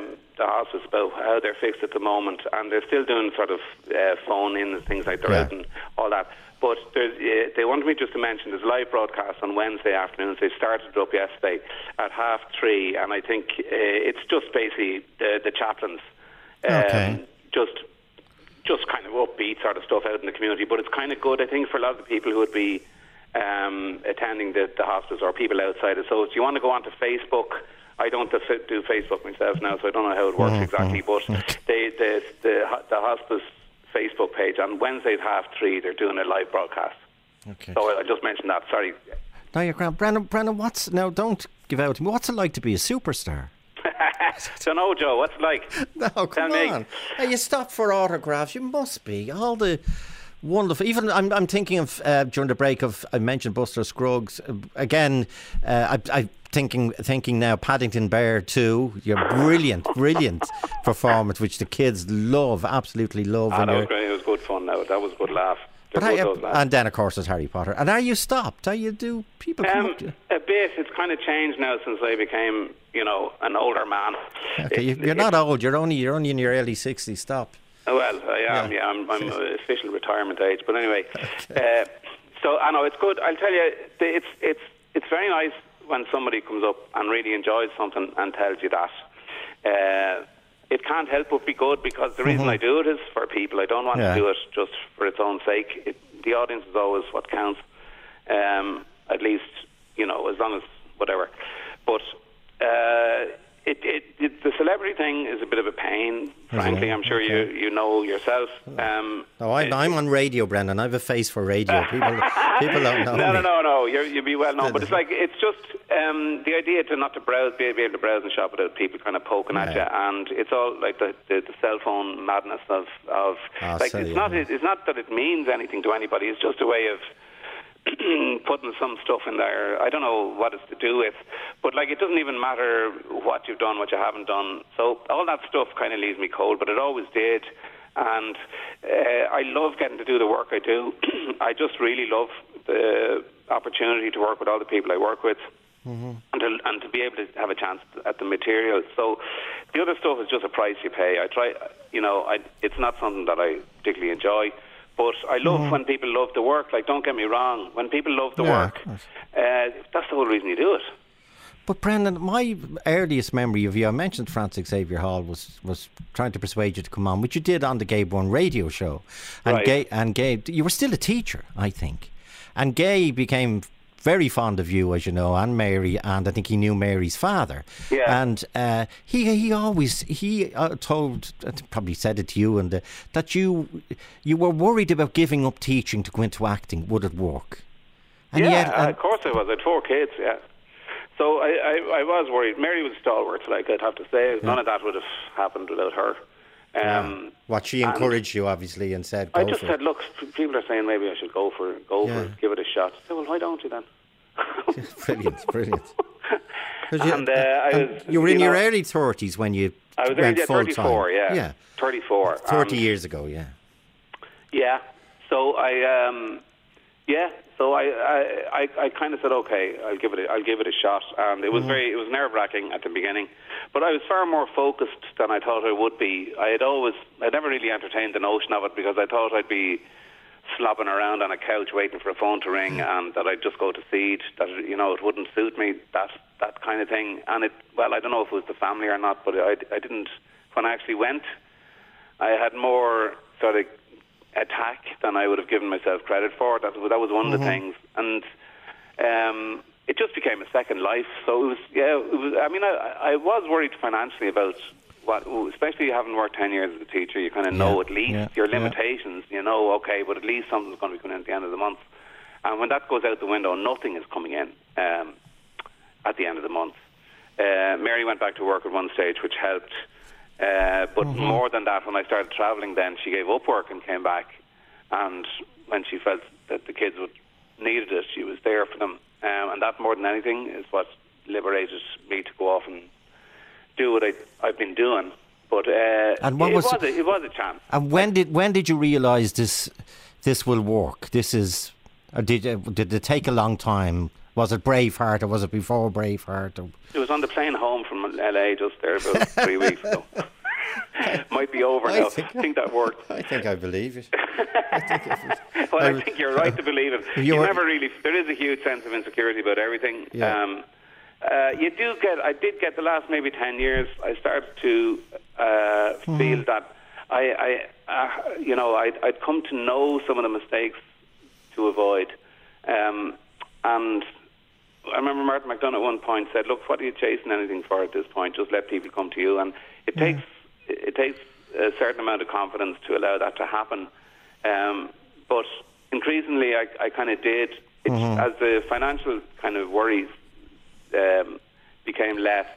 the hospice about how they're fixed at the moment, and they're still doing sort of uh, phone in and things like that
Yeah.
and all that. But there's, uh, they wanted me just to mention there's a live broadcast on Wednesday afternoons. They started it up yesterday at half three, and I think uh, it's just basically the, the chaplains, um,
Okay.
just just kind of upbeat sort of stuff out in the community. But it's kind of good, I think, for a lot of the people who would be um, attending the, the hospice or people outside it. So if you want to go onto Facebook, I don't do Facebook myself now, so I don't know how it works mm-hmm. exactly. But they, the, the the hospice Facebook page on Wednesday at half three, they're doing a live broadcast.
Okay.
So I, I just mentioned that. Sorry.
No, you're grand. Brendan, Brendan, what's now? Don't give out to me. What's it like to be a superstar?
Don't know, Joe. What's it like?
No, come
Tell
on.
Me.
Hey, you stop for autographs. You must be all the wonderful. Even I'm, I'm thinking of uh, during the break of I mentioned Buster Scruggs uh, again. Uh, I, I thinking thinking now Paddington Bear too. Your brilliant, brilliant performance, which the kids love, absolutely love.
Ah, that was great. It was good fun. Now that was a good laugh.
But I, and then of course there's Harry Potter. And are you stopped? Are you do people come
um,
up to you?
A bit. It's kind of changed now since I became, you know, an older man.
Okay,
it,
you're
it,
not old. You're only you're only in your early sixties. Stop.
Well, I am. Yeah, yeah I'm, I'm official retirement age. But anyway, okay. uh, so I know it's good. I'll tell you, it's it's it's very nice when somebody comes up and really enjoys something and tells you that. Uh, it can't help but be good, because the reason mm-hmm. I do it is for people. I don't want yeah. to do it just for its own sake. It, the audience is always what counts. Um, at least, you know, as long as whatever. But uh, it, it, it, the celebrity thing is a bit of a pain, frankly. I'm sure okay. you, you know yourself. Um,
no, I'm, I'm on radio, Brendan. I have a face for radio. People, people don't know
No,
me.
no, no, no. You're, you'll be well known. But it's like, it's just um, the idea to not to browse, be able to browse and shop without people kind of poking yeah. at you. And it's all like the, the, the cell phone madness of, of
oh,
like,
so
it's
yeah.
not, it's not that it means anything to anybody. It's just a way of putting some stuff in there. I don't know what it's to do with, but like it doesn't even matter what you've done, what you haven't done. So all that stuff kind of leaves me cold, but it always did. And uh, I love getting to do the work I do. I just really love the opportunity to work with all the people I work with. Mm-hmm. And, to, and to be able to have a chance at the material. So the other stuff is just a price you pay. I try, you know, I, it's not something that I particularly enjoy. But I love mm. when people love the work. Like, don't get me wrong. When people love the
yeah,
work, uh, that's the whole reason you do it.
But Brendan, my earliest memory of you, I mentioned Francis Xavier Hall was, was trying to persuade you to come on, which you did on the Gabe One radio show. And,
right.
Gabe, and Gabe, you were still a teacher, I think. And Gabe became very fond of you, as you know, and Mary, and I think he knew Mary's father.
Yeah.
And uh, he he always he uh, told, probably said it to you, and uh, that you you were worried about giving up teaching to go into acting. Would it work?
And yeah, yet, uh, of course I was. I had four kids. Yeah. So I, I, I was worried. Mary was stalwart, like I'd have to say. Yeah. None of that would have happened without her. Um,
yeah. What she encouraged you, obviously, and said, go
I just
for
said,
it.
look, people are saying maybe I should go for it, go yeah. for it, give it a shot. I said, well, why don't you then?
Brilliant, brilliant. You,
and, uh, I
and
was,
you were in
you
your
know,
early thirties when you
I was
went
yeah,
full
thirty-four,
time.
Yeah,
yeah,
thirty-four.
Thirty
um,
years ago, yeah.
Yeah. So I, um, yeah. So I, I, I, I kind of said, okay, I'll give it, a, I'll give it a shot. And it was mm. very, it was nerve-wracking at the beginning, but I was far more focused than I thought I would be. I had always, I'd never really entertained the notion of it because I thought I'd be slobbing around on a couch waiting for a phone to ring, and that I'd just go to seed, that, you know, it wouldn't suit me, that that kind of thing. And it, well, I don't know if it was the family or not, but I, I didn't, when I actually went, I had more sort of attack than I would have given myself credit for. That, that was one mm-hmm. of the things. And um, it just became a second life. So it was, yeah, it was, I mean, I, I was worried financially about what, especially having worked ten years as a teacher, you kind of know yeah, at least yeah, your limitations. Yeah. You know, okay, but at least something's going to be coming in at the end of the month. And when that goes out the window, nothing is coming in um, at the end of the month. Uh, Mary went back to work at one stage, which helped. Uh, but mm-hmm. more than that, when I started travelling then, she gave up work and came back. And when she felt that the kids would needed it, she was there for them. Um, and that, more than anything, is what liberated me to go off and do what I, I've been doing. But uh,
and what
it,
was,
was a, it was a chance.
And when did when did you realise this this will work? This is, or did did it take a long time Was it Braveheart or was it before Braveheart? Or?
It was on the plane home from L A just there about three weeks ago. Might be over
I
now.
think,
I think that worked.
I think I believe it. I think it
well,
I,
I think you're right to believe it. You never really. There is a huge sense of insecurity about everything.
Yeah.
Um, uh, you do get. I did get the last maybe ten years. I started to uh, mm. feel that I, I uh, you know, I'd, I'd come to know some of the mistakes to avoid, um, and I remember Martin McDonagh at one point said, "Look, what are you chasing anything for at this point? Just let people come to you." And it mm. takes. It takes a certain amount of confidence to allow that to happen. Um, but increasingly, I, I kind of did. It's, mm-hmm. As the financial kind of worries um, became less,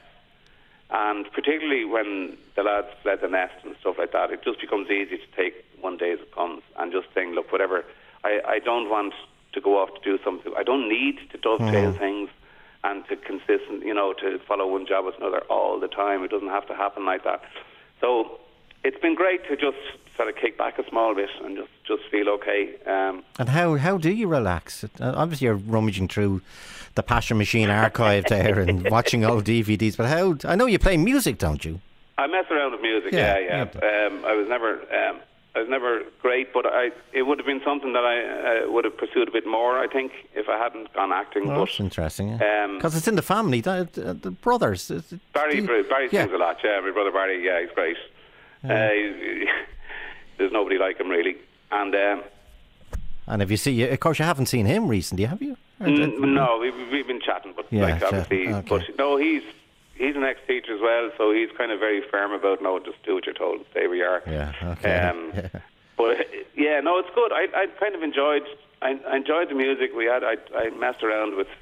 and particularly when the lads fled the nest and stuff like that, it just becomes easy to take one day as it comes and just think, look, whatever. I, I don't want to go off to do something. I don't need to dovetail mm-hmm. things and to consistent, you know, to follow one job with another all the time. It doesn't have to happen like that. So it's been great to just sort of kick back a small bit and just, just feel okay. Um,
and how how do you relax? Uh, obviously, you're rummaging through the Passion Machine archive there and watching old D V Ds. But how? I know you play music, don't you?
I mess around with music. Yeah, yeah. yeah. Um, I was never, um, I was never great, but I it would have been something that I uh, would have pursued a bit more. I think if I hadn't gone acting.
Oh,
but,
that's interesting. Because yeah. um, it's in the family, the, the, the brothers.
Barry,
you,
Barry
yeah.
sings a lot. Yeah, my brother Barry. Yeah, he's great. Yeah. Uh, he's, there's nobody like him really, and um,
and if you see, of course, you haven't seen him recently, have you?
N- no, we've, we've been chatting, but
yeah,
like obviously,
okay.
but no, he's he's an ex-teacher as well, so he's kind of very firm about no, just do what you're told, stay where you are.
Yeah, okay.
Um,
yeah.
But yeah, no, it's good. I I kind of enjoyed I, I enjoyed the music we had. I I messed around with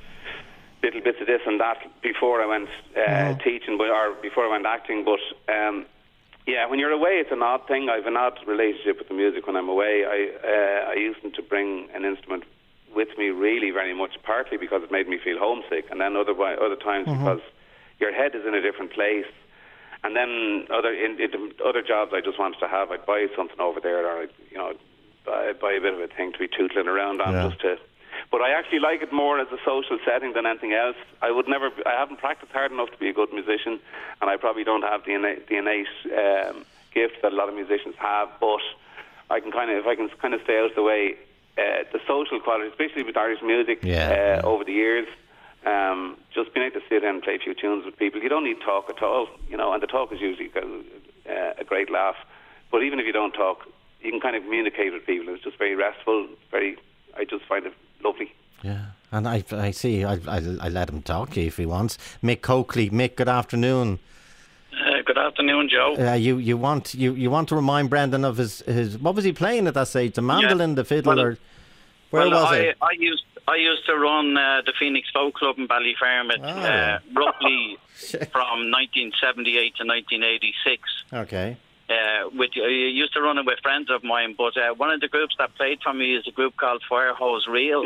little bits of this and that before I went uh, mm. teaching, but or before I went acting, but. Um, Yeah, when you're away, it's an odd thing. I have an odd relationship with the music when I'm away. I uh, I used to bring an instrument with me really very much, partly because it made me feel homesick, and then other other times mm-hmm. because your head is in a different place. And then other in, in other jobs I just wanted to have, I'd buy something over there, or I'd, you know, buy, buy a bit of a thing to be tootling around on, yeah. just to. But I actually like it more as a social setting than anything else. I would never. I haven't practiced hard enough to be a good musician, and I probably don't have the innate, the innate um, gift that a lot of musicians have. But I can kind of, if I can kind of stay out of the way, uh, the social quality, especially with Irish music,
yeah,
uh,
yeah.
over the years, um, just being able to sit and play a few tunes with people. You don't need talk at all, you know, and the talk is usually uh, a great laugh. But even if you don't talk, you can kind of communicate with people. It's just very restful. Very, I just find it lovely.
Yeah, and I I see, I, I, I let him talk to you if he wants. Mick Coakley. Mick, good afternoon.
Uh, good afternoon, Joe.
Uh, you, you want you, you want to remind Brendan of his, his what was he playing at that stage? The mandolin, yeah. the fiddle, well, or where
well,
was
I,
it?
I used I used to run uh, the Phoenix Folk Club in Ballyfermot,
oh.
uh, roughly from nineteen seventy-eight to nineteen eighty-six.
Okay.
Uh, with I used to run it with friends of mine, but uh, one of the groups that played for me is a group called Fire Hose Reel.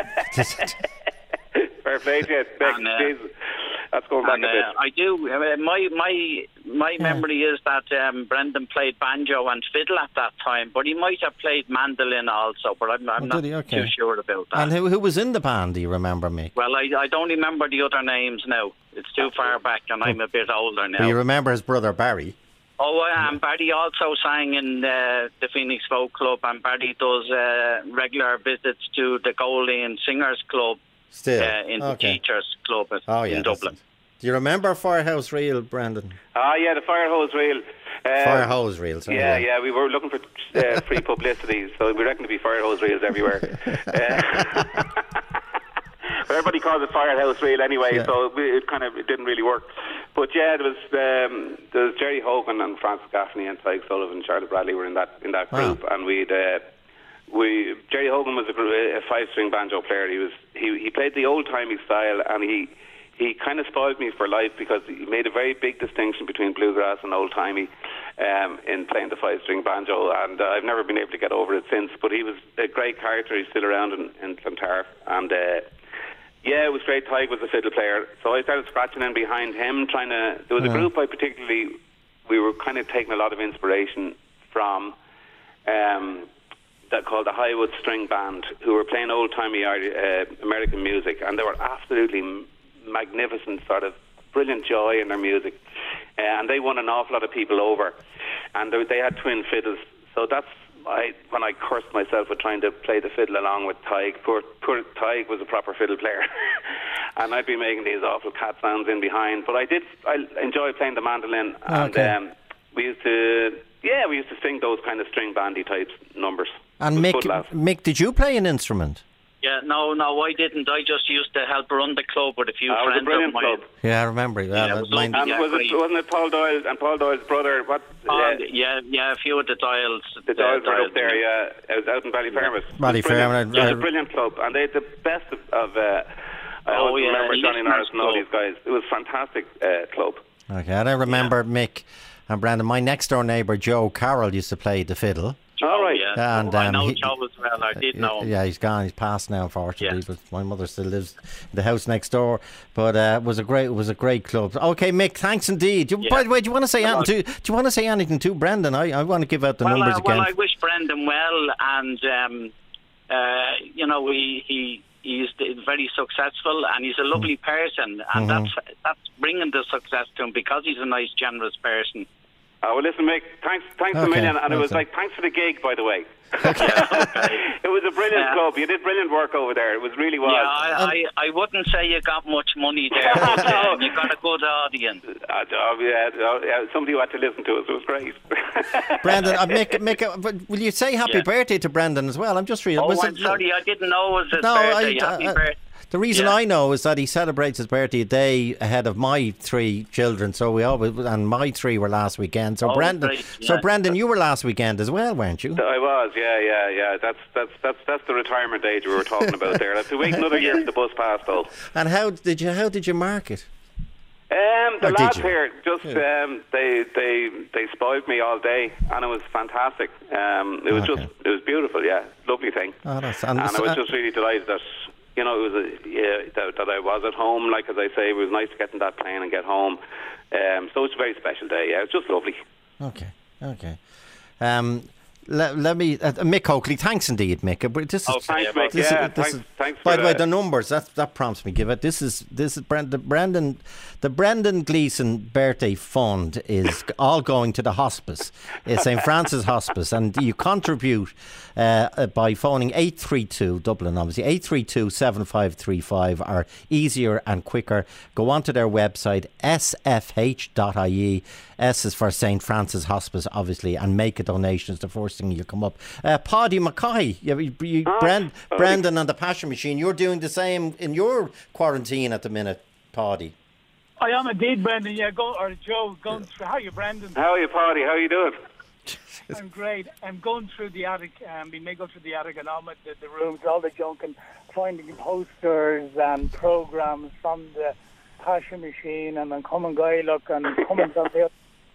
Fair play to you. And, uh, That's going back
and,
a bit.
Uh, I do. Uh, my my my yeah. memory is that um, Brendan played banjo and fiddle at that time, but he might have played mandolin also. But I'm, I'm
oh,
not
okay.
too sure about that.
And who who was in the band? Do you remember, Mick?
Well, I I don't remember the other names now. It's too far back, and I'm a bit older now.
But you remember his brother Barry?
Oh, uh, and Barry also sang in uh, the Phoenix Folk Club, and Barry does uh, regular visits to the Goldie Singers Club.
Still,
uh, in
okay.
the Teachers Club at,
oh, yeah,
in Dublin.
Do you remember Firehouse Reel, Brendan?
Ah, yeah, the Firehose Reel. Um,
Firehose Reel, sorry.
Yeah, yeah, we were looking for uh, free publicity, so we reckon to be Firehose Reels everywhere. uh, but everybody calls it Firehouse Reel anyway, yeah. so it kind of it didn't really work. But yeah, there was um, there was Jerry Hogan and Francis Gaffney and Tyke Sullivan and Charlotte Bradley were in that in that group, wow. and we'd. Uh, We Jerry Hogan was a, a five-string banjo player. He was he he played the old-timey style, and he he kind of spoiled me for life because he made a very big distinction between bluegrass and old-timey um, in playing the five-string banjo. And uh, I've never been able to get over it since. But he was a great character. He's still around in, in Clontarf, and uh, yeah, it was great. Tyke was a fiddle player, so I started scratching in behind him, trying to. There was a group I particularly we were kind of taking a lot of inspiration from. Um, that called the Highwood String Band, who were playing old-timey uh, American music, and they were absolutely magnificent, sort of brilliant joy in their music. Uh, and they won an awful lot of people over. And they, they had twin fiddles. So that's I, when I cursed myself with trying to play the fiddle along with Tig. Poor, poor Tig was a proper fiddle player. And I'd be making these awful cat sounds in behind. But I did I enjoy playing the mandolin. And
okay.
um, we used to, yeah, we used to sing those kind of string bandy type numbers.
And Mick, Mick, did you play an instrument?
Yeah, no, no, I didn't. I just used to help run the club with a few
oh,
friends
it was a
of mine.
club.
Yeah, I remember. Yeah,
yeah, it was
mine,
and
yeah,
was it, wasn't it Paul Doyle and Paul Doyle's brother? What?
Uh,
uh,
yeah, yeah, a few of the Dials.
The Doyles were up there, yeah. It was out in Ballyfermot.
Ballyfermot.
It was a brilliant club, and they had the best of. of uh, I
oh,
always
yeah,
remember Johnny Norris and all these guys. It was a fantastic uh, club.
Okay, and I remember yeah. Mick and Brandon. My next door neighbour Joe Carroll used to play the fiddle.
All right.
Yeah.
And,
oh,
um,
I know
he,
Joe as well. I did know him.
Yeah, he's gone. He's passed now, unfortunately.
Yeah.
But my mother still lives in the house next door. But uh, it was a great, it was a great club. Okay, Mick, thanks indeed. You, yeah. By the way, do you want to say anything? To, do you want to say anything to Brendan? I, I want to give out the
well,
numbers
uh,
again.
Well, I wish Brendan well, and um, uh, you know, he he he's very successful, and he's a lovely mm. person, and mm-hmm. that's that's bringing the success to him because he's a nice, generous person.
Oh, well, listen, Mick, thanks, thanks
okay.
a million. And
okay.
it was like, thanks for the gig, by the way.
Okay.
It was a brilliant yeah. club. You did brilliant work over there. It was really was.
Yeah, I, um, I, I wouldn't say you got much money there, but uh, you got a good audience. Uh,
oh, yeah, oh, yeah, somebody who had to listen to us. It was great.
Brendan, uh, Mick, Mick, uh, will you say happy
yeah.
birthday to Brendan as well? I'm just reading.
Oh,
was
I'm
it,
sorry, I didn't know it was his
no,
birthday.
I,
happy
uh,
birthday.
The reason
yeah.
I know is that he celebrates his birthday a day ahead of my three children. So we always, and my three were last weekend. So
oh,
Brendan,
great. yeah.
so Brendan, you were last weekend as well, weren't you?
I was, yeah, yeah, yeah. That's that's that's that's the retirement age we were talking about there. I have to wait another year for the bus pass, though.
And how did you how did you mark it?
Um, the
or
lads here just yeah. um, they they they spoiled me all day, and it was fantastic. Um, it was okay. just it was beautiful, yeah, lovely thing.
Oh, that's, and,
and I was just really delighted that. You know, it was a, yeah, that, that I was at home. Like as I say, it was nice to get in that plane and get home. Um, so it's a very special day. Yeah, it's just lovely.
Okay, okay. Um, let, let me, uh, Mick Oakley. Thanks indeed, Mick. But this is,
oh, thanks, Mick.
This
yeah,
is, this
thanks.
is,
thanks
by
for
the way,
that.
the numbers that that prompts me give it. This is this is Brand, the Brendan the Brendan Gleeson Birthday Fund is all going to the hospice, uh, Saint Francis Hospice, and you contribute uh, by phoning eight three two Dublin, obviously eight three two seven five three five, or easier and quicker. Go onto their website s f h dot i e. S is for Saint Francis Hospice, obviously, and make a donation. Is the first thing you come up. Uh, Paddy Mackay, you, you,
oh,
Brand, Brendan and the Passion Machine. You're doing the same in your quarantine at the minute, Paddy.
I am indeed, Brendan. Yeah, go or Joe, going through. How are you, Brendan?
How are you, Paddy? How are you doing?
I'm great. I'm going through the attic. Um, we may go through the attic and all my, the, the rooms, all the junk, and finding posters and programs from the Passion Machine and then Come and Guy Look and Come and Guy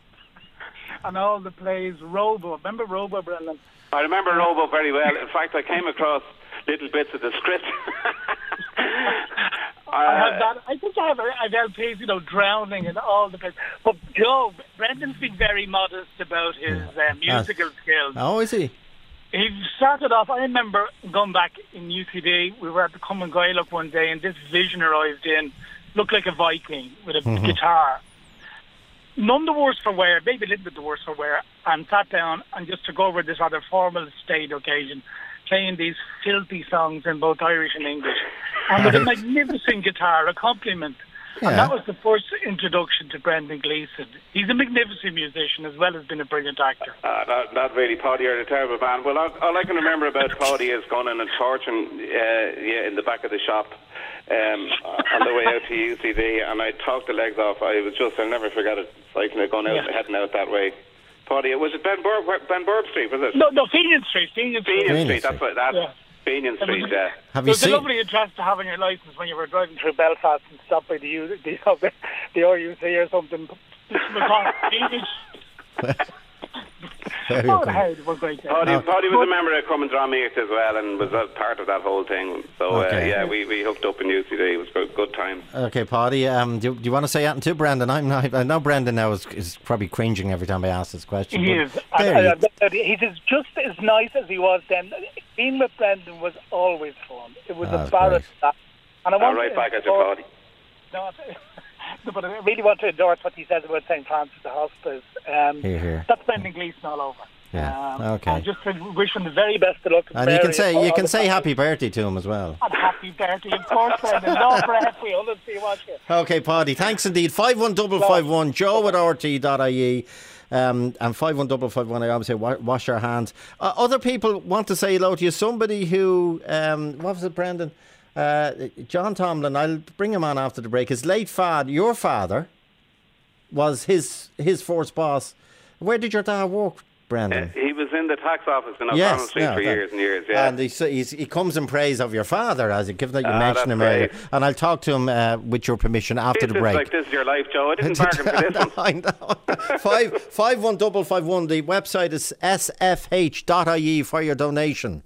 and all the plays. Robo, remember Robo, Brendan?
I remember Robo very well. In fact, I came across little bits of the script.
I have that. I think I have, I have L Ps, you know, Drowning and all the plays. But Joe, Brendan's been very modest about his uh, musical uh, skills.
Oh, is he?
He started off, I remember going back in U C D, we were at the Come and Guy Look one day, and this vision arrived in, looked like a Viking with a mm-hmm. guitar. None the worse for wear, maybe a little bit the worse for wear, and sat down and just took over this rather formal state occasion, playing these filthy songs in both Irish and English, and with a magnificent guitar accompaniment. Yeah. And that was the first introduction to Brendan Gleeson. He's a magnificent musician as well as being a brilliant actor.
Uh, not, not really, Paddy, you're a terrible man. Well, all, all I can remember about Paddy is going in and torching uh, yeah, in the back of the shop um, on the way out to U C D, and I talked the legs off. I was just, I'll never forget it, cycling, going out, yeah. heading out that way. Paddy, was it Ben Burb, Ben Burb Street, was it?
No, no, Fenian Street. Fenian Street,
Fenian Street, that's what, that's... Yeah. Fenian Street, yeah.
Have you
it was
seen?
a lovely interest to have on your licence when you were driving through Belfast and stopped by the U, the, the, the R U C or something.
There you
Oh,
go.
hey, they were great. days.
Paddy,
Oh.
Paddy was a member of Cummins Rammeet as well, and was a part of that whole thing. So
Okay.
uh, yeah, we, we hooked up in U C D. It was good, good times.
Okay, Paddy, um, do, do you want to say anything to Brendan? I'm not, I know Brendan now is, is probably cringing every time I ask this question.
He
but
is.
there
And,
you-
and, and he's as- just as nice as he was then. Being with Brendan was always fun. It was
Oh,
a
that's
balance. And I
All
want
right,
to
back at you,
endorse-
Paddy.
No, no, but I really want to endorse what he says about Saint Francis the Hospice. Um,
Here, here.
That's Brendan Gleeson all over.
Yeah,
Um,
okay.
and just to wish him the very best of luck.
And you can say you can say
happy.
happy birthday to him as well.
And happy birthday, of course, Brendan. No breath for you. Let's see what you.
Okay, Paddy, thanks indeed. five one five five one, joe at r t dot i e. Um, and five one five five one, I always say, wa- wash your hands. Uh, other people want to say hello to you. Somebody who, um, what was it, Brendan? Uh, John Tomlin, I'll bring him on after the break. His late father, your father, was his his first boss. Where did your dad work, Brendan?
Uh, he was in the tax office in O'Connell
Yes,
Street
yeah,
for
that-
years and years. Yeah.
And he, s- he's, he comes in praise of your father, as you, given that you
Ah,
mentioned him
that's
earlier.
great.
And I'll talk to him uh, with your permission after
this
the
is
break.
like this is your life, Joe. I didn't bargain for this one.
I know. Five five one double five one. The website is s f h dot i e for your donation.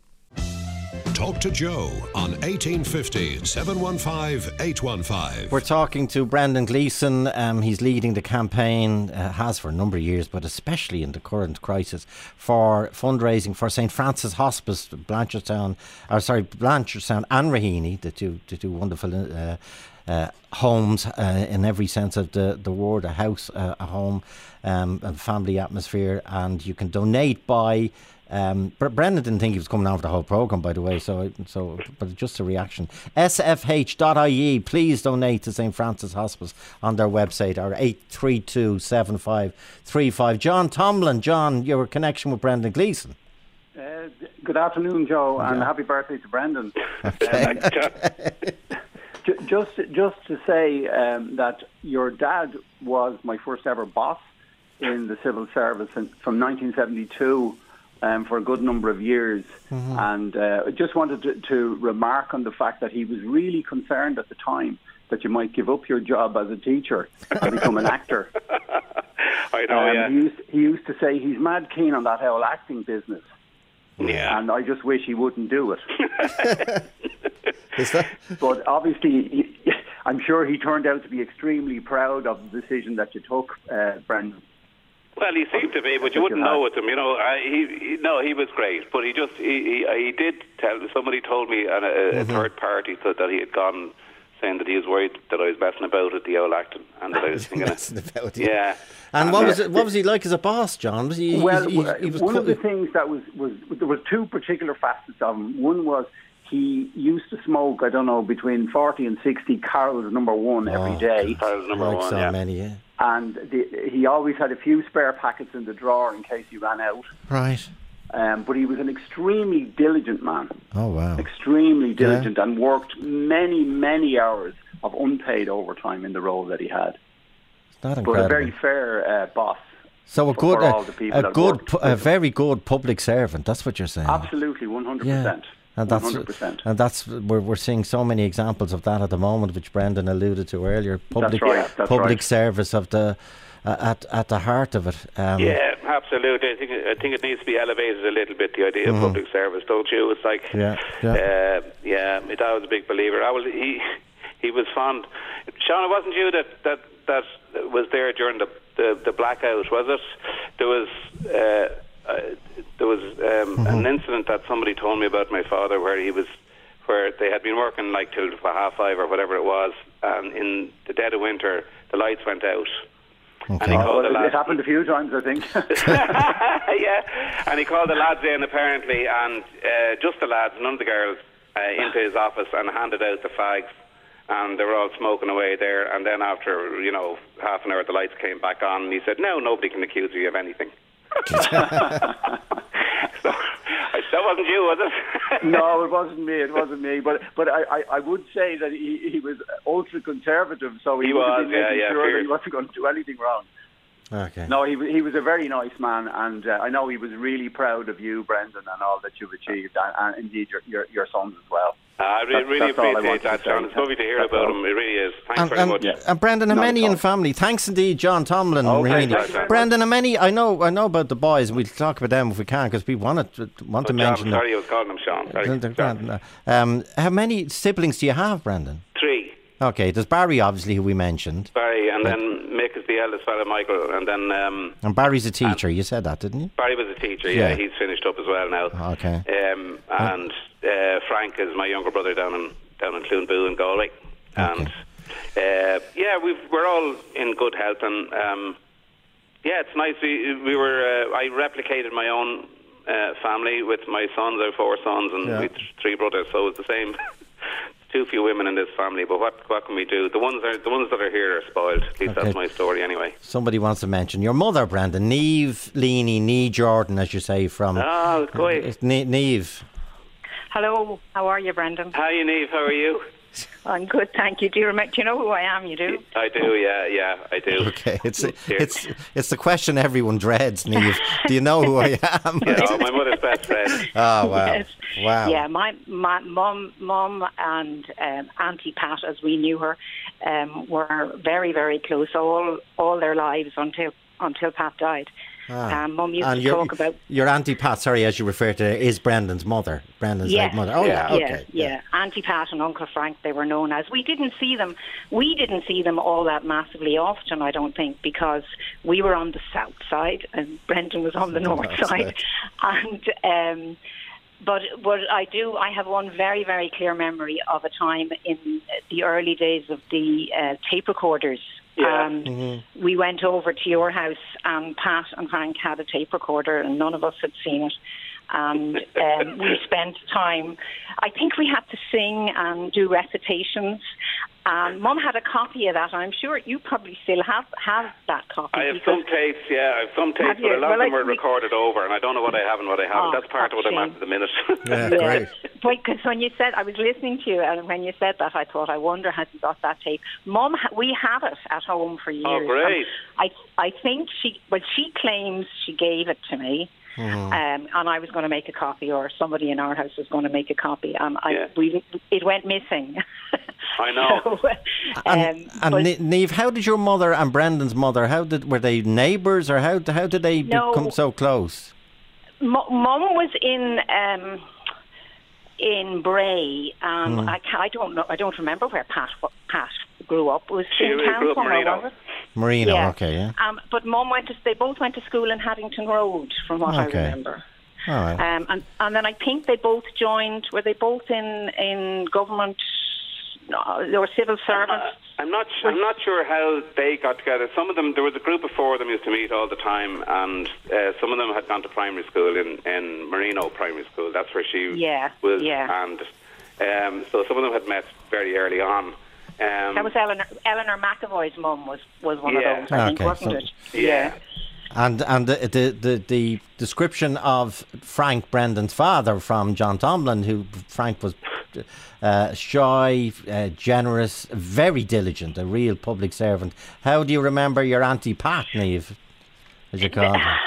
Talk to Joe on eighteen fifty, seven one five, eight one five.
We're talking to Brendan Gleeson. Um, he's leading the campaign, uh, has for a number of years, but especially in the current crisis, for fundraising for Saint Francis Hospice, Blanchardstown, or sorry, Blanchardstown and Raheny, the two, the two wonderful uh, uh, homes uh, in every sense of the, the word, a house, uh, a home, um, and family atmosphere. And you can donate by. Um, Bre- Brendan didn't think he was coming on for the whole programme, by the way, so so but just a reaction. s f h dot i e, please donate to Saint Francis Hospice on their website, or eight three two, seven five three five. John Tomlin, John, your connection with Brendan Gleeson.
Uh, good afternoon, Joe, and happy birthday to Brendan.
Okay.
Ju- Just, just to say um, that your dad was my first ever boss in the civil service in, from nineteen seventy-two um, for a good number of years.
Mm-hmm.
And uh, I just wanted to, to remark on the fact that he was really concerned at the time that you might give up your job as a teacher and become an actor.
I know,
Um,
yeah.
he, used, he used to say he's mad keen on that whole acting business.
Yeah.
And I just wish he wouldn't do it.
Is that?
But obviously, he, I'm sure he turned out to be extremely proud of the decision that you took, uh, Brendan.
Well, he seemed to be, but you wouldn't know with him. You know, I, he, he no, he was great, but he just he he, he did tell somebody told me, and a, a
Mm-hmm.
third party thought that he had gone, saying that he was worried that I was messing about at the old acting, and that I was thinking,
Messing about it.
yeah.
And what was it? What was he like as a boss, John? Was he?
Well,
he, he, he was
one
co-
of the things that was, was there was two particular facets of him. One was he used to smoke, I don't know, between forty and sixty Carol's number one every
Oh,
day.
That was number
like
one.
so
yeah.
many, yeah.
And the, he always had a few spare packets in the drawer in case he ran out.
Right.
Um, but he was an extremely diligent man.
Oh wow.
Extremely diligent and worked many, many hours of unpaid overtime in the role that he had.
It's not
But
incredible.
a very fair uh, boss.
So a
for-
good,
for all
a,
the people
a
that
good,
worked
pu-
with
a
him.
very good public servant. That's what you're saying.
Absolutely, one hundred
Yeah,
percent.
and that's
one hundred percent.
and that's we're we're seeing so many examples of that at the moment, which Brendan alluded to earlier. Public,
right, that's
public
right.
service of the uh, at at the heart of it. Um,
Yeah, absolutely. I think I think it needs to be elevated a little bit. The idea of public service, don't you? It's like,
Mm-hmm. Yeah, yeah.
Uh, yeah. My dad was a big believer. I was he he was fond. Sean, it wasn't you that that that was there during the the, the blackout, was it? There was. Uh, uh, there was um,
Mm-hmm.
an incident that somebody told me about my father where he was, where they had been working like till half five or whatever it was, and in the dead of winter the lights went out. And he
Okay.
called
Well,
the
it,
lads.
it happened a few times, I think.
Yeah, and he called the lads in apparently, and uh, just the lads, none of the girls, uh, into his office and handed out the fags, and they were all smoking away there. And then after, you know, half an hour, the lights came back on, and he said, "No, nobody can accuse you of anything." So, that wasn't you, was it?
No, it wasn't me. It wasn't me. But but I, I, I would say that he, he was ultra conservative, so he,
He
would have
was,
been
yeah,
making
yeah,
sure that
fierce.
he wasn't going to do anything wrong.
Okay.
No, he wa- he was a very nice man, and uh, I know he was really proud of you, Brendan, and all that you've achieved, and, and indeed your, your your sons as well.
I re-
That's-
really
that's all I
appreciate
wanted
that,
to say.
John. It's lovely to hear
That's
about
all.
him. It really is. Thanks
And,
very
and,
much.
and Brendan, and
Not
many
at all.
in family. Thanks indeed, John Tomlin.
Okay,
really.
thanks very much.
Brendan, and many. I know. I know about the boys. We'll talk about them if we can, because people want to want
Oh,
to
John,
mention
sorry, I was calling him Sean. Sorry.
them.
John.
Um, how many siblings do you have, Brendan?
Three.
Okay, there's Barry, obviously, who we mentioned,
Barry, and then Mick is the eldest fella, Michael, and then um,
and Barry's a teacher. You said that, didn't you?
Barry was a teacher. Yeah,
Yeah.
he's finished up as well now.
Okay.
Um, and uh, Frank is my younger brother down in down in Cloonboo in Galway, and uh, yeah, we've, we're all in good health, and um, yeah, it's nice. We we were uh, I replicated my own uh, family with my sons. I have four sons and
Yeah.
we th- three brothers, so it's the same. Too few women in this family, but what what can we do? The ones are the ones that are here are spoiled. At least
Okay.
that's my story, anyway.
Somebody wants to mention your mother, Brendan. Neve Leaney, Nee Jordan, as you say, from
Ah, it's great.
uh, Ne- Neve.
Hello, how are you, Brendan?
Hi, Neve. How are you?
I'm good, thank you. Do you remember? Do you know who I am? You do?
I do. Yeah, yeah, I do.
Okay, it's
Here.
it's it's the question everyone dreads, Neve. Do you know who I am?
Yeah, oh, my mother's best friend.
Oh wow,
Yes.
wow.
Yeah, my my mum, mum, and um, Auntie Pat, as we knew her, um, were very, very close all all their lives until until Pat died.
Ah.
Um, Mum used
And
to
your,
talk about.
your Auntie Pat, sorry, as you refer to her, is Brendan's mother. Brendan's
Yeah,
late mother. Oh yeah,
yeah,
okay.
yeah. Auntie Pat and Uncle Frank, they were known as. We didn't see them. We didn't see them all that massively often, I don't think, because we were on the south side and Brendan was on the north
That's
side. And um, but but I do. I have one very very clear memory of a time in the early days of the uh, tape recorders.
Yeah.
And
Mm-hmm.
we went over to your house, and Pat and Frank had a tape recorder, and none of us had seen it. And um, we spent time. I think we had to sing and do recitations. And Mum had a copy of that. I'm sure you probably still have have that copy.
I have
because-
some tapes, yeah, I have some tapes,
Have
but a
you?
lot
Well,
of them
I-
were recorded over, and I don't know what I have and what I haven't.
Oh,
That's part of what
that's
I'm
shame.
at the minute.
Yeah,
Yeah.
great.
Because when you said, I was listening to you, and when you said that, I thought, I wonder has he got that tape? Mum, ha- we have it at home for years.
Oh, great.
And I, I think she, well, she claims she gave it to me,
Mm-hmm.
um, and I was going to make a copy, or somebody in our house was going to make a copy, and I,
Yeah.
we, it went missing.
I know.
So,
And,
um,
and
but-
Ne- Neve, how did your mother and Brendan's mother? How did were they neighbours, or how how did they
No.
become so close?
M- Mum was in um, in Bray. Um,
Hmm.
I, ca- I don't know. I don't remember where Pat Pat grew up. It was
She
in
grew
town
up
somewhere,
Marino.
was it?
Marino.
Yeah.
Okay, yeah.
Um, but Mum went to. They both went to school in Haddington Road, from what
Okay.
I remember.
All right.
Um, and and then I think they both joined. Were they both in in government uh, or civil service?
I'm not. su- I'm not sure how they got together. Some of them, there was a group of four of them used to meet all the time, and uh, some of them had gone to primary school in, in Marino Primary School. That's where she
Yeah,
was,
yeah.
and um, so some of them had met very early on. Um,
That was Eleanor, Eleanor McAvoy's mum was, was one
Yeah.
of those, I think,
Okay,
wasn't
so-
it?
yeah.
And and the, the the the description of Frank Brendan's father from John Tomlin, who Frank was uh, shy, uh, generous, very diligent, a real public servant. How do you remember your Auntie Pat, Neve, as you called her?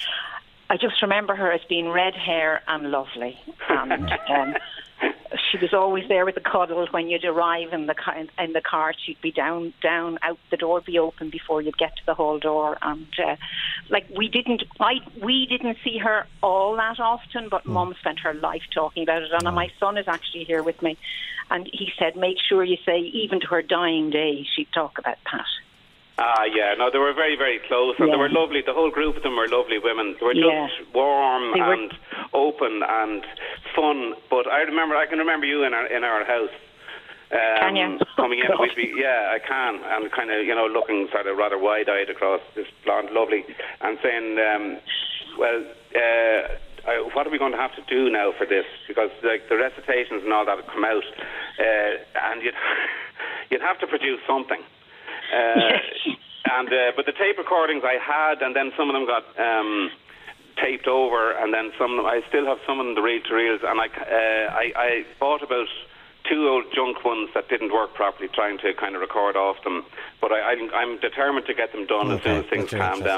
I just remember her as being red hair and lovely, and um, she was always there with the cuddle when you'd arrive in the car. In the car, she'd be down, down, out the door would be open before you'd get to the hall door, and uh, like we didn't, I we didn't see her all that often, but Mum spent her life talking about it, and my son is actually here with me, and he said, make sure you say even to her dying day she'd talk about Pat.
Ah, yeah, no, they were very, very close, and
Yeah.
they were lovely. The whole group of them were lovely women. They were
Yeah.
just warm
They were-
and open and fun. But I remember, I can remember you in our in our house. Um,
Can you?
coming in,
God.
we'd be, yeah, I can, and kind of, you know, looking sort of rather wide-eyed across this blonde, lovely, and saying, um, well, uh, I, what are we going to have to do now for this? Because like the recitations and all that have come out, uh, and you'd you'd have to produce something. Uh, and uh, but the tape recordings I had, and then some of them got um, taped over, and then some. I still have some of them, the reel to reels, and I, uh, I I bought about two old junk ones that didn't work properly, trying to kind of record off them. But I, I'm, I'm determined to get them done as soon as things
that's your
calm
interest.
down.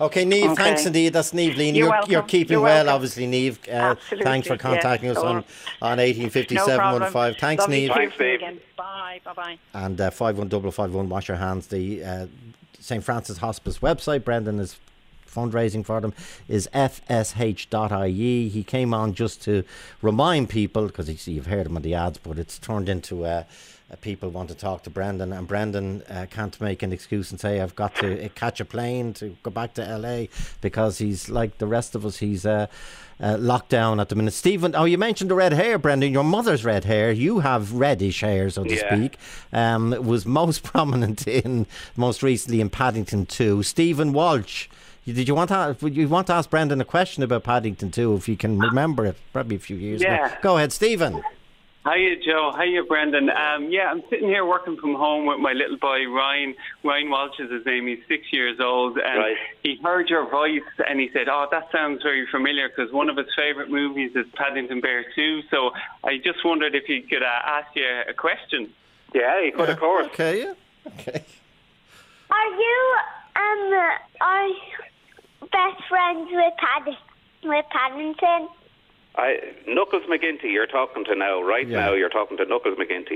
Okay, Niamh,
Okay.
thanks indeed. That's Niamh Lean.
You're
You're,
welcome.
you're keeping
You're
well,
welcome.
obviously, Niamh. Uh,
Absolutely,
thanks for
yeah.
contacting us
Go
on,
on.
on eighteen fifty,
No
seven one
problem.
five. Thanks,
Lovely
Niamh.
to hear
Thanks,
from you
Niamh.
again. Bye. Bye-bye.
And uh, five one five five one, wash your hands. The uh, Saint Francis Hospice website, Brendan is fundraising for them, is f s h dot i e. He came on just to remind people, because you've heard him on the ads, but it's turned into uh, uh, people want to talk to Brendan, and Brendan uh, can't make an excuse and say, I've got to uh, catch a plane to go back to L A, because he's like the rest of us, he's uh, uh, locked down at the minute. Stephen, oh, you mentioned the red hair, Brendan. Your mother's red hair. You have reddish hair, so to
Yeah.
speak. Um, it was most prominent in, most recently in Paddington two. Stephen Walsh. Did you want to would you want to ask Brendan a question about Paddington two, if you can remember it, probably a few years
Yeah.
ago? Go ahead, Stephen.
Hiya, Joe. Hiya, Brendan. Um, yeah, I'm sitting here working from home with my little boy, Ryan. Ryan Walsh is his name. He's six years old. And
Right.
he heard your voice and he said, oh, that sounds very familiar, because one of his favourite movies is Paddington Bear two. So I just wondered if he could uh, ask you a question.
Yeah, you could, of course.
Okay, yeah. Okay.
Are you um are best friends with Pad with Paddington?
I, Knuckles McGinty, you're talking to now. Right
Yeah.
now, you're talking to Knuckles McGinty.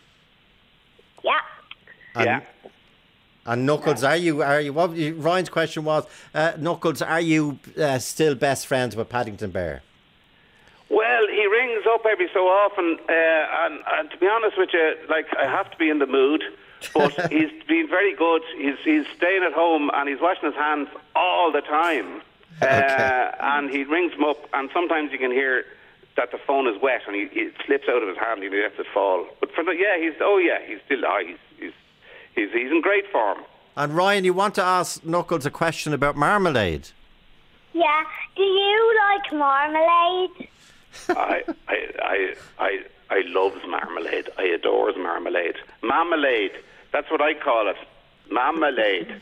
Yeah.
And,
yeah.
And Knuckles, are you, are you, what you- Ryan's question was, uh, Knuckles, are you uh, still best friends with Paddington Bear?
Well, he rings up every so often, uh, and, and to be honest with you, like, I have to be in the mood. But he's been very good. He's he's staying at home and he's washing his hands all the time.
Okay.
Uh, and he rings him up, and sometimes you can hear that the phone is wet, and he, it slips out of his hand and he lets it fall. But for the, yeah, he's oh yeah, he's still oh, he's he's he's he's in great form.
And Ryan, you want to ask Knuckles a question about marmalade?
Yeah. Do you like marmalade?
I I I I I loves marmalade. I adores marmalade. Marmalade. That's what I call it. Marmalade.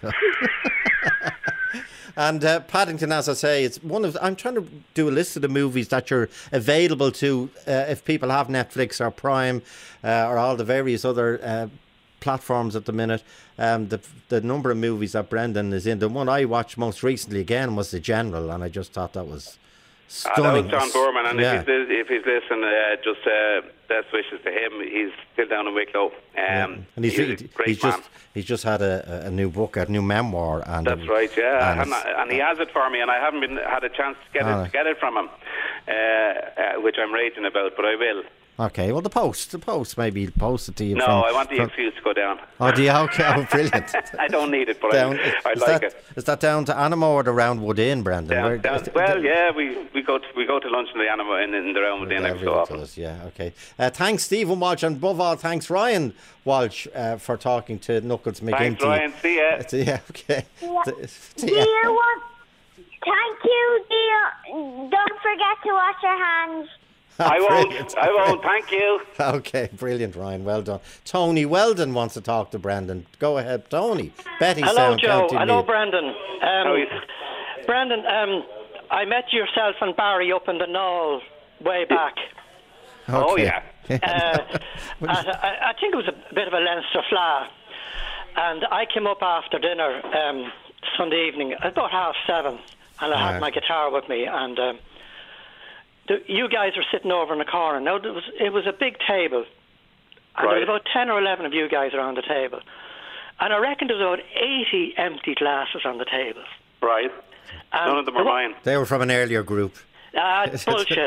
And uh, Paddington, as I say, it's one of. I'm trying to do a list of the movies that you're available to uh, if people have Netflix or Prime uh, or all the various other uh, platforms at the minute. Um, the the number of movies that Brendan is in. The one I watched most recently again was The General, and I just thought that was
Ah,
stunning.
that was John Boorman, and
Yeah.
if he's if he's listening, uh, just uh, best wishes to him. He's still down in Wicklow. Um,
Yeah. And he's,
he's a
he-
great
he's
man.
just he's just had a, a new book, a new memoir, and
That's
um,
right, yeah,
and
and,
it's-
and he has it for me, and I haven't been had a chance to get
Oh.
it get it from him, uh, uh, which I'm raging about, but I will.
Okay, well, the post, the post, maybe he'll post it to you.
No,
from,
I want the
from-
excuse to go down.
Oh, do you? Okay, oh, brilliant.
I don't need it, but
Down,
I, I
is
like
that,
it.
Is that down to Animo or the Roundwood Inn, Brendan?
Down,
Where-
down, well, yeah, we, we go to we go to lunch in the animal in, in the Roundwood Inn
Yeah,
every so
really
often.
does, yeah, okay. Uh, thanks, Stephen Walsh, and above all, thanks, Ryan Walsh, uh, for talking to Knuckles McGinty.
Thanks, Ryan. See ya.
Uh, yeah, okay.
Yeah.
See
Do
ya.
you want? Thank you. Do you, don't forget to wash your hands.
I won't.
Brilliant.
I won't. Thank you.
Okay, brilliant, Ryan. Well done. Tony Weldon wants to talk to Brendan. Go ahead, Tony. Betty
Hello,
Sound,
Joe.
County
Hello,
Meath.
Brandon. Um,
How is-
Brandon, um, I met yourself and Barry up in the Knoll way back.
Oh
Okay.
yeah.
Uh, at a- I, I think it was a bit of a Leinster fla. And I came up after dinner um, Sunday evening, about half seven, and I
Right.
had my guitar with me. And um, the, you guys were sitting over in the corner. Now, there was, it was a big table, and there
Right.
was about ten or eleven of you guys around the table. And I reckon there was about eighty empty glasses on the table.
Right.
Um,
None of them are
the-
mine.
They were from an earlier group.
Ah, bullshit.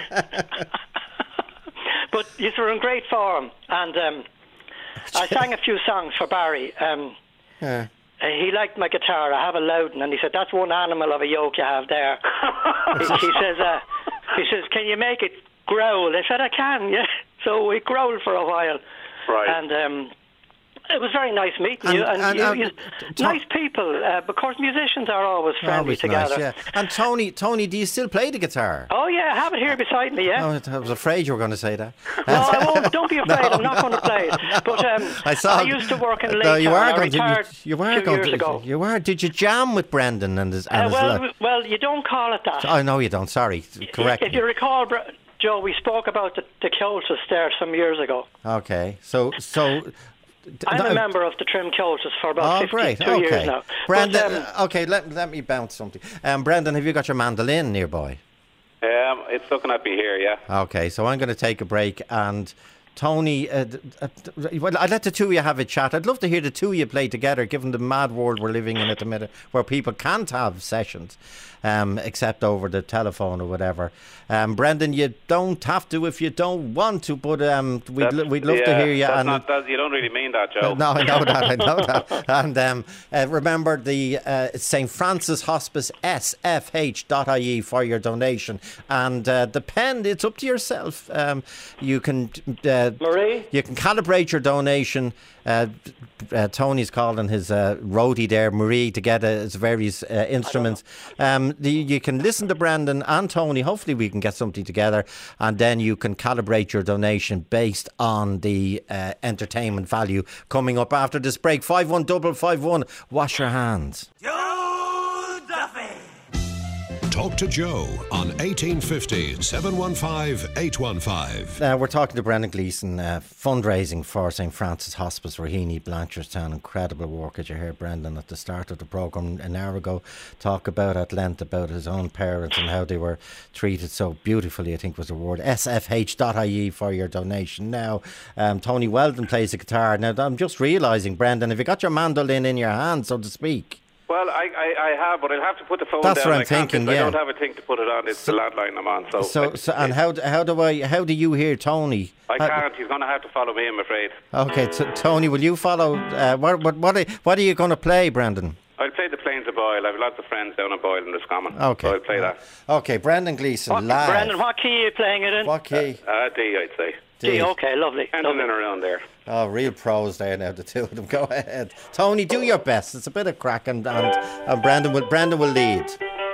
But you were in great form, and um, I sang a few songs for Barry. Um,
Yeah.
uh, he liked my guitar. I have a Loudon, and he said, "That's one animal of a yoke you have there." he, he says, uh, "He says, can you make it growl?" I said, "I can." Yeah. So we growled for a while,
Right.
and um, it was very nice meeting
And-
you. And,
and-
you,
and-
you
t-
nice people. Uh, because musicians are always friendly
Always
together.
nice, yeah. And Tony, Tony, do you still play the guitar?
Oh yeah, I have it here beside me. Yeah.
Oh, I was afraid you were going to say that.
No, I won't. Don't be afraid.
No,
I'm not
no,
going to play it. But um,
I saw.
used to work in Lake
No, you
Town.
are
I
going to.
retired
You, you were
a few
going
years
to.
ago.
You were. Did you jam with Brendan and his? And
Uh,
his
well,
lot?
w- well, you don't call it that.
Oh no, you don't. Sorry. Correct.
If
me.
you recall, Br- Joe, we spoke about the, the Cultus there some years ago.
Okay, so so
I'm
no,
a member of the Trim Coaches for about
oh, great.
fifty-two
okay.
years now.
Brendan,
But, um,
okay, let, let me bounce something. Um, Brendan, have you got your mandolin nearby?
Um, it's looking at me here, yeah.
Okay, so I'm going to take a break and Tony, uh, uh, well, I'd let the two of you have a chat. I'd love to hear the two of you play together, given the mad world we're living in at the minute, where people can't have sessions, um, except over the telephone or whatever. Um, Brendan, you don't have to if you don't want to, but um, we'd, l- we'd love
yeah,
to hear you.
That's
And
not, that's, you don't really mean that, Joe.
Uh, no, I know that, I know that. And um, uh, remember the uh, Saint Francis Hospice, S F H dot I E for your donation. And uh, the pen, it's up to yourself. Um, you can uh,
Marie?
You can calibrate your donation. Uh, uh, Tony's calling his uh, roadie there, Marie, to get uh, his various uh, instruments. Um, the, you can listen to Brendan and Tony. Hopefully we can get something together, and then you can calibrate your donation based on the uh, entertainment value coming up after this break. five one five five one. Wash your hands.
Joe Duffy. Talk to Joe on eighteen fifty, seven one five, eight one five.
Uh, we're talking to Brendan Gleeson, uh, fundraising for Saint Francis Hospice, Raheny, Blanchardstown. Incredible work, as you heard Brendan at the start of the programme an hour ago talk about at length about his own parents and how they were treated so beautifully, I think was the word. S F H dot I E for your donation. Now, um, Tony Weldon plays the guitar. Now, I'm just realising, Brendan, have you got your mandolin in your hand, so to speak?
Well, I, I, I have, but I'll have to put the phone
That's
down.
what I'm
I can't,
thinking,
I
yeah.
don't have a thing to put it on. It's
So-
the landline I'm on. So,
So, so and how, how do I? How do you hear Tony?
I
How-
can't. He's going to have to follow me, I'm afraid.
Okay, so Tony, will you follow? Uh, what, what, what, are, what are you going to play, Brendan?
I'll play the Plains of Boyle. I have lots of friends down in Boyle in Roscommon.
Okay.
So I'll play that.
Okay, Brendan Gleeson,
what,
live.
Brendan, what key are you playing it in?
What key?
Uh, D, I'd say.
D, okay, lovely.
And
lovely.
in and around there.
Oh, real pros there now, the two of them. Go ahead. Tony, do your best. It's a bit of crack, and, and, and Brendan, will, Brendan will lead.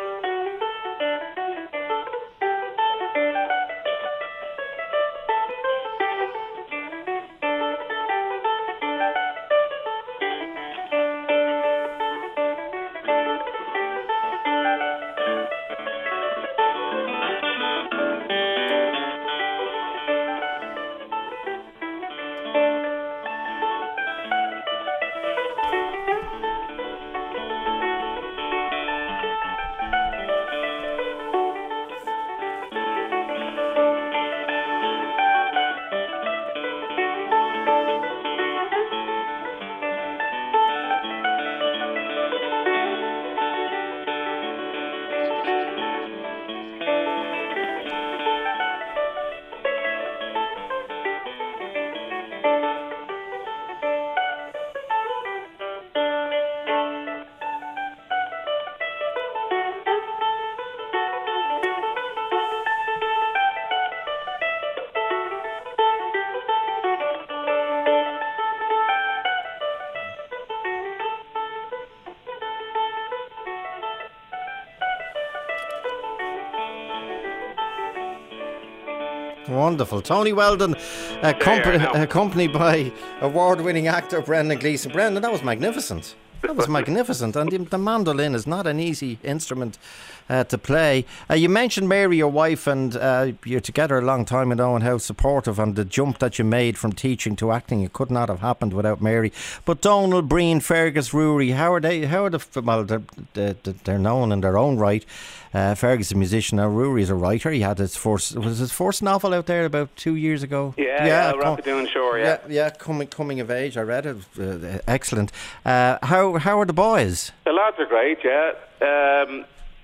Wonderful. Tony Weldon, uh, compa- accompanied by award-winning actor Brendan Gleeson. Brendan, that was magnificent. That was magnificent. And the, the mandolin is not an easy instrument uh, to play. Uh, you mentioned Mary, your wife, and uh, you're together a long time ago, and how supportive, and the jump that you made from teaching to acting, it could not have happened without Mary. But Donald, Breen, Fergus, Rory, how are they? How are the? Well, they're, they're, they're known in their own right. Uh, Fergus is a musician now. Rory is a writer. He had his first was his first novel out there about two years ago.
Yeah, yeah, Rapidoon Shore. Yeah,
yeah, yeah, coming coming of age. I read it. Uh, excellent. Uh, how how are the boys?
The lads are great. Yeah, um,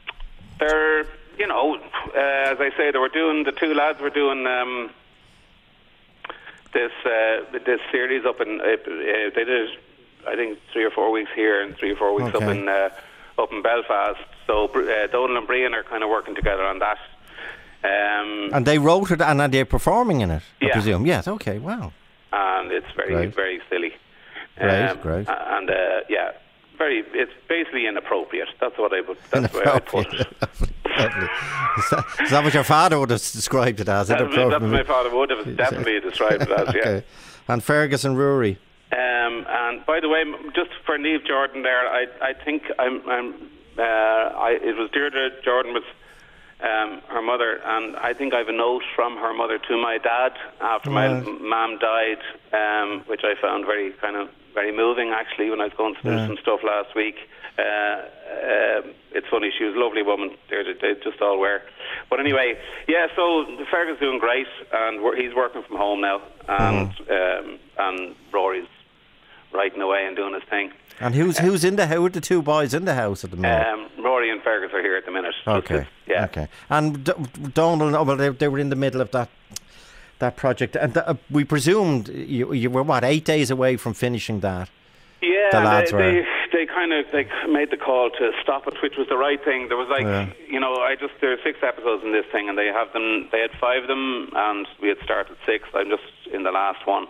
they're you know uh, as I say, they were doing the two lads were doing um, this uh, this series up in uh, they did I think three or four weeks here and three or four weeks
Okay.
up in uh, up in Belfast. So uh, Donald and Brian are kind of working together on that. Um,
And they wrote it, and are they performing in it? I
Yeah.
presume. Yes. Okay. Wow.
and it's very
Right.
very silly.
Great, great.
And uh, yeah, very. It's basically inappropriate. That's what I would. That's the way I put it.
Lovely. Is that, is that what your father would have described it as?
That's,
Inappropriate?
that's what my father would have definitely described it as. Yeah.
Okay. And Fergus and Rory.
Um, and by the way, m- just for Niamh Jordan there, I I think I'm I'm uh, I it was Deirdre Jordan was um, her mother, and I think I have a note from her mother to my dad after my
Right.
mum died, um, which I found very kind of very moving actually when I was going to do
Yeah.
some stuff last week. Uh, uh, it's funny, she was a lovely woman. They, they just all were. But anyway, yeah. So Fergus doing great, and we're, he's working from home now, and
Mm-hmm.
um, and Rory's writing away and doing his thing.
And who's who's in the who are the two boys in the house at the minute?
Um, Rory and Fergus are here at the minute. Just
okay.
to- yeah.
Okay. And D- Donald, oh, well, they, they were in the middle of that that project, and th- uh, we presumed you, you were what eight days away from finishing that.
Yeah,
The lads
they,
were.
they they kind of they made the call to stop it, which was the right thing. There was like
Yeah.
you know, I just there are six episodes in this thing, and they have them. They had five of them, and we had started six. I'm just in the last one,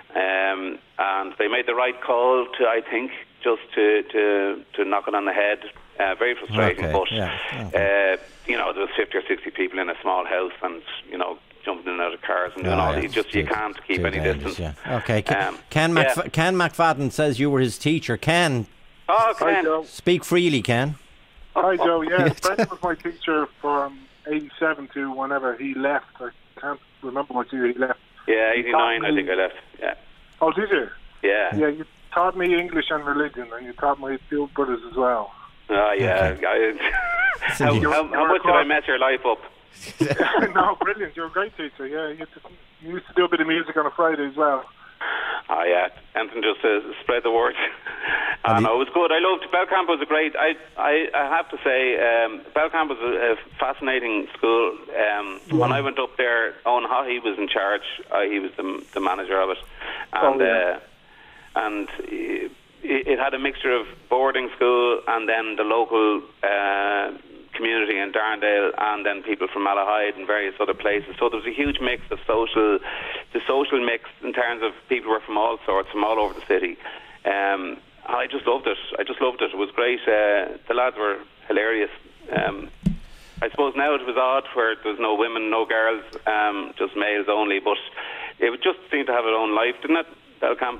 um, and they made the right call to, I think, just to to, to knock it on the head. Uh, very frustrating,
Okay,
but
yeah,
uh, you know, there was fifty or sixty people in a small house, and you know, jumping in and out of cars and doing
Oh,
all.
yeah,
You just you
too-
can't keep
too
any
dangerous,
distance.
Yeah. Okay. Ken,
Um,
Ken,
yeah.
McF- Ken McFadden says you were his teacher. Ken,
Oh,
Hi,
Ken.
Joe.
speak freely, Ken.
Hi, Joe. Yeah, Brendan was my teacher from eighty-seven to whenever he left. I can't remember what year he left.
Yeah, eighty-nine. I think I left. Yeah.
Oh, did you?
Yeah.
Yeah, you taught me English and religion, and you taught my two brothers as well.
Oh, yeah. I, how,
you-
how, how much did I mess your life up?
No, brilliant. You're a great teacher. Yeah, you, just, you used to do a bit of music on a Friday as well.
Oh, yeah. Anything just to spread the word. I know, it was good. I loved Belcamp was a great. I I, I have to say, um, Belcamp was a, a fascinating school. Um, When I went up there, Owen Haughey was in charge. Uh, he was the, the manager of it, and
Oh, yeah.
uh, and it, it had a mixture of boarding school and then the local uh, community in Darndale, and then people from Malahide and various other places. So there was a huge mix of social, the social mix in terms of people were from all sorts, from all over the city. Um, and I just loved it. I just loved it. It was great. Uh, the lads were hilarious. Um, I suppose now it was odd where there's no women, no girls, um, just males only. But it would just seem to have its own life, didn't it, Belcamp?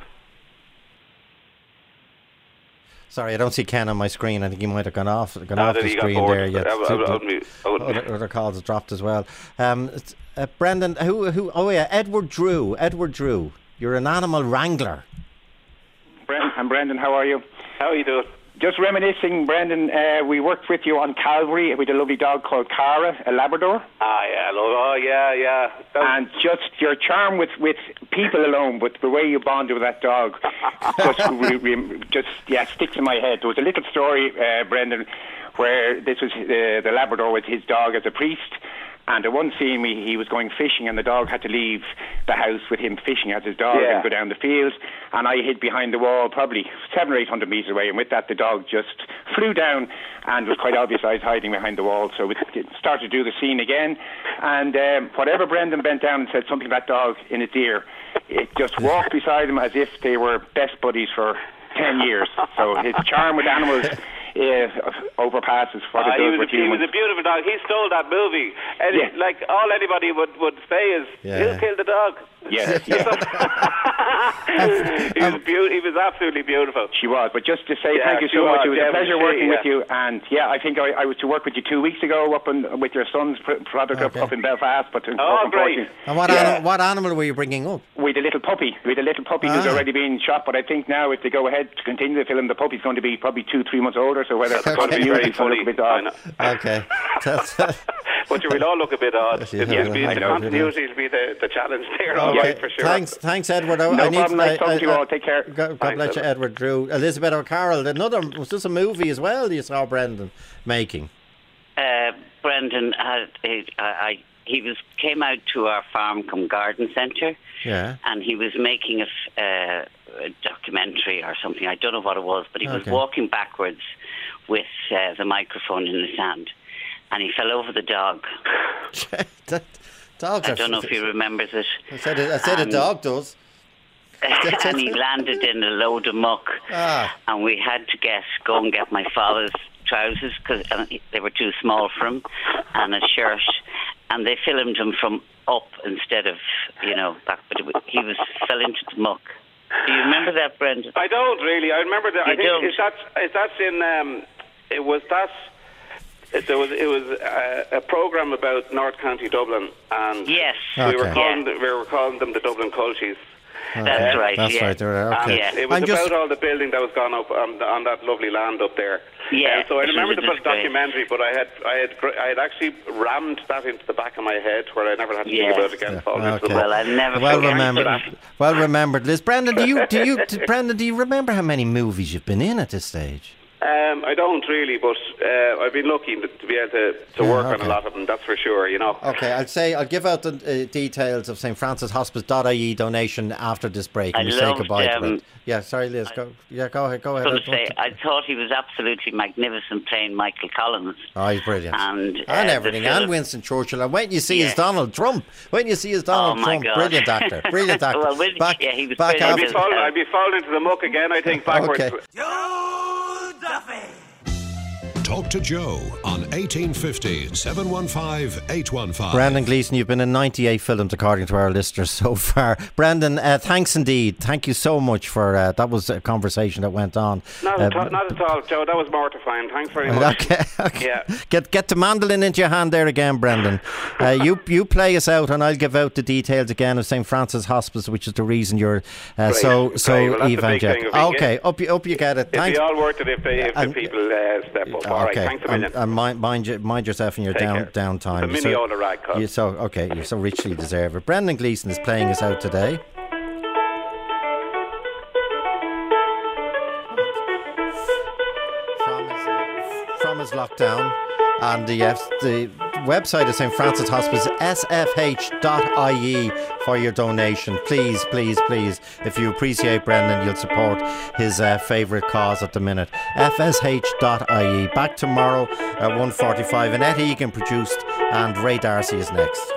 Sorry, I don't see Ken on my screen. I think he might have gone off, gone
No,
off
that
the
he got
screen
bored.
there. Yeah,
I- I- I
Two-
wouldn't mute. I wouldn't
other,
mute.
other calls have dropped as well. Um, it's, uh, Brendan, who, who? Oh yeah, Edward Drew. Edward Drew. You're an animal wrangler.
Brendan, I'm Brendan. How are you?
How are you doing?
Just reminiscing, Brendan. Uh, we worked with you on Calvary with a lovely dog called Cara, a Labrador.
Ah, yeah, love, oh, yeah, yeah. That was-
And just your charm with, with people alone, but the way you bonded with that dog, just re, re, just yeah, sticks in my head. There was a little story, uh, Brendan, where this was uh, the Labrador with his dog as a priest. And at one scene, we, he was going fishing, and the dog had to leave the house with him fishing as his dog
Yeah.
and go down the field. And I hid behind the wall, probably seven or eight hundred metres away. And with that, the dog just flew down, and it was quite obvious I was hiding behind the wall. So we started to do the scene again. And um, whatever Brendan bent down and said something to that dog in its ear, it just walked beside him as if they were best buddies for ten years. So his charm with animals uh, overpasses what
Ah,
it
he,
does
was
with
a, he was
humans.
a beautiful dog. He stole that movie. And
Yeah.
it, like, all anybody would, would say is,
Yeah.
he'll kill the dog.
Yeah, yeah.
he, was beau- he was absolutely beautiful.
She was, but just to say
Yeah,
thank you
she
so much.
was,
It was
yeah,
a pleasure
she-
working with
yeah.
you, and yeah, I think I, I was to work with you two weeks ago up in, with your son's pr- product
Okay.
up, up in Belfast. But
Oh,
unfortunately,
great.
And what
Yeah.
anim- what animal were you bringing up?
with a little puppy, with a little puppy who's
Ah.
already been shot. But I think now if they go ahead to continue the film, the puppy's going to be probably two, three months older. So whether it's
It's going to be
continued,
very
it's going to
funny.
look a bit
I
odd.
know.
Okay. That's-
But you will all look a bit odd.
Yeah,
It'll be,
I
the
know.
continuity will be the, the challenge there, all
Okay.
right, for sure.
Thanks, thanks, Edward. I,
No
I need
problem. Nice talking to you
I-
all. Take care.
God, God
Thanks,
bless you,
Edward.
Edward Drew. Elizabeth O'Carroll. Another was this a movie as well? You saw Brendan making.
Uh, Brendan had I, I he was came out to our farm come garden centre,
Yeah.
and he was making a, f- uh, a documentary or something. I don't know what it was, but he was
Okay.
walking backwards with uh, the microphone in his hand, and he fell over the dog.
that, dogs
I
are
don't know if he remembers it.
I said, it, I said a
Um,
dog does.
and he landed in a load of muck,
Ah.
and we had to get go and get my father's trousers because they were too small for him, and a shirt, and they filmed him from up instead of you know back. But it, wa- he was fell into the muck. Do you remember that, Brendan?
I don't really. I remember that.
You
I think
don't?
is that is that's in. Um, it was that. It, there was it was a, a program about North County Dublin, and
yes,
we
Okay.
were calling the, we were calling them the Dublin Culchies.
That's
Uh,
right.
That's
yeah.
right. There, okay.
Yeah.
It was
I'm
about
just-
all the building that was gone up on, on that lovely land up there.
Yeah,
Uh, so I
it
remember
was
the
a disgrace.
documentary, but I had I had gr- I had actually rammed that into the back of my head where I never had to
Yeah.
think about it again. Falling into
Okay.
the
Well, I never
Well
forget
remembered.
that.
Well remembered, Liz. Brendan, do you do you do, Brendan? Do you remember how many movies you've been in at this stage?
Um, I don't really, but uh, I've been lucky to, to be able to, to
Yeah,
work on
okay.
a lot of them. That's for sure. You know.
Okay, I'll say I'll give out the uh, details of Saint Francis Hospice dot I E donation after this break, and
I
we say
loved,
goodbye to
um,
it. Yeah, sorry, Liz. Go. Yeah, go ahead. Go
I
ahead.
was going to say, I thought he was absolutely magnificent playing Michael Collins.
Oh, he's brilliant.
And, uh,
and
the
everything,
film-
and Winston Churchill. And wait, you see his
Yeah.
Donald Trump. When you see his Donald
Oh, my
Trump,
God.
brilliant actor, brilliant actor.
Well, Win-
back,
yeah, he was
back
brilliant.
I'd be,
after.
falling, I'd be falling into the muck again. I think backwards.
Okay.
Talk to Joe on eighteen fifty, seven one five, eight one five.
Brendan Gleeson, you've been in ninety-eight films according to our listeners so far. Brendan, uh, thanks indeed. Thank you so much for uh, that. Was a conversation that went on.
Not,
Uh,
at all, not at all, Joe. That was mortifying. Thanks very much.
Okay, okay.
Yeah.
Get get the mandolin into your hand there again, Brendan. Uh, you you play us out, and I'll give out the details again of Saint Francis Hospice, which is the reason you're uh,
Great,
so
great.
so
Well, that's a big
evangelical.
thing of it,
Okay,
yeah.
up you up you get it.
It'd
Thanks.
be all worth it if, they, if
And-
the people uh, step up. All right.
Okay,
Thanks a
and,
million.
and mind, mind, you- mind yourself in your
Take
down
care.
downtime.
The
You
mini
so-
Ola rag cup.
You so okay. You so richly deserve it. Brendan Gleeson is playing us out today. From his, uh, from his lockdown, and the uh, the website of Saint Francis Hospice, s f h dot i e for your donation. Please, please, please. If you appreciate Brendan, you'll support his uh, favourite cause at the minute. f s h dot i e. Back tomorrow at one forty-five. Annette Egan produced, and Ray Darcy is next.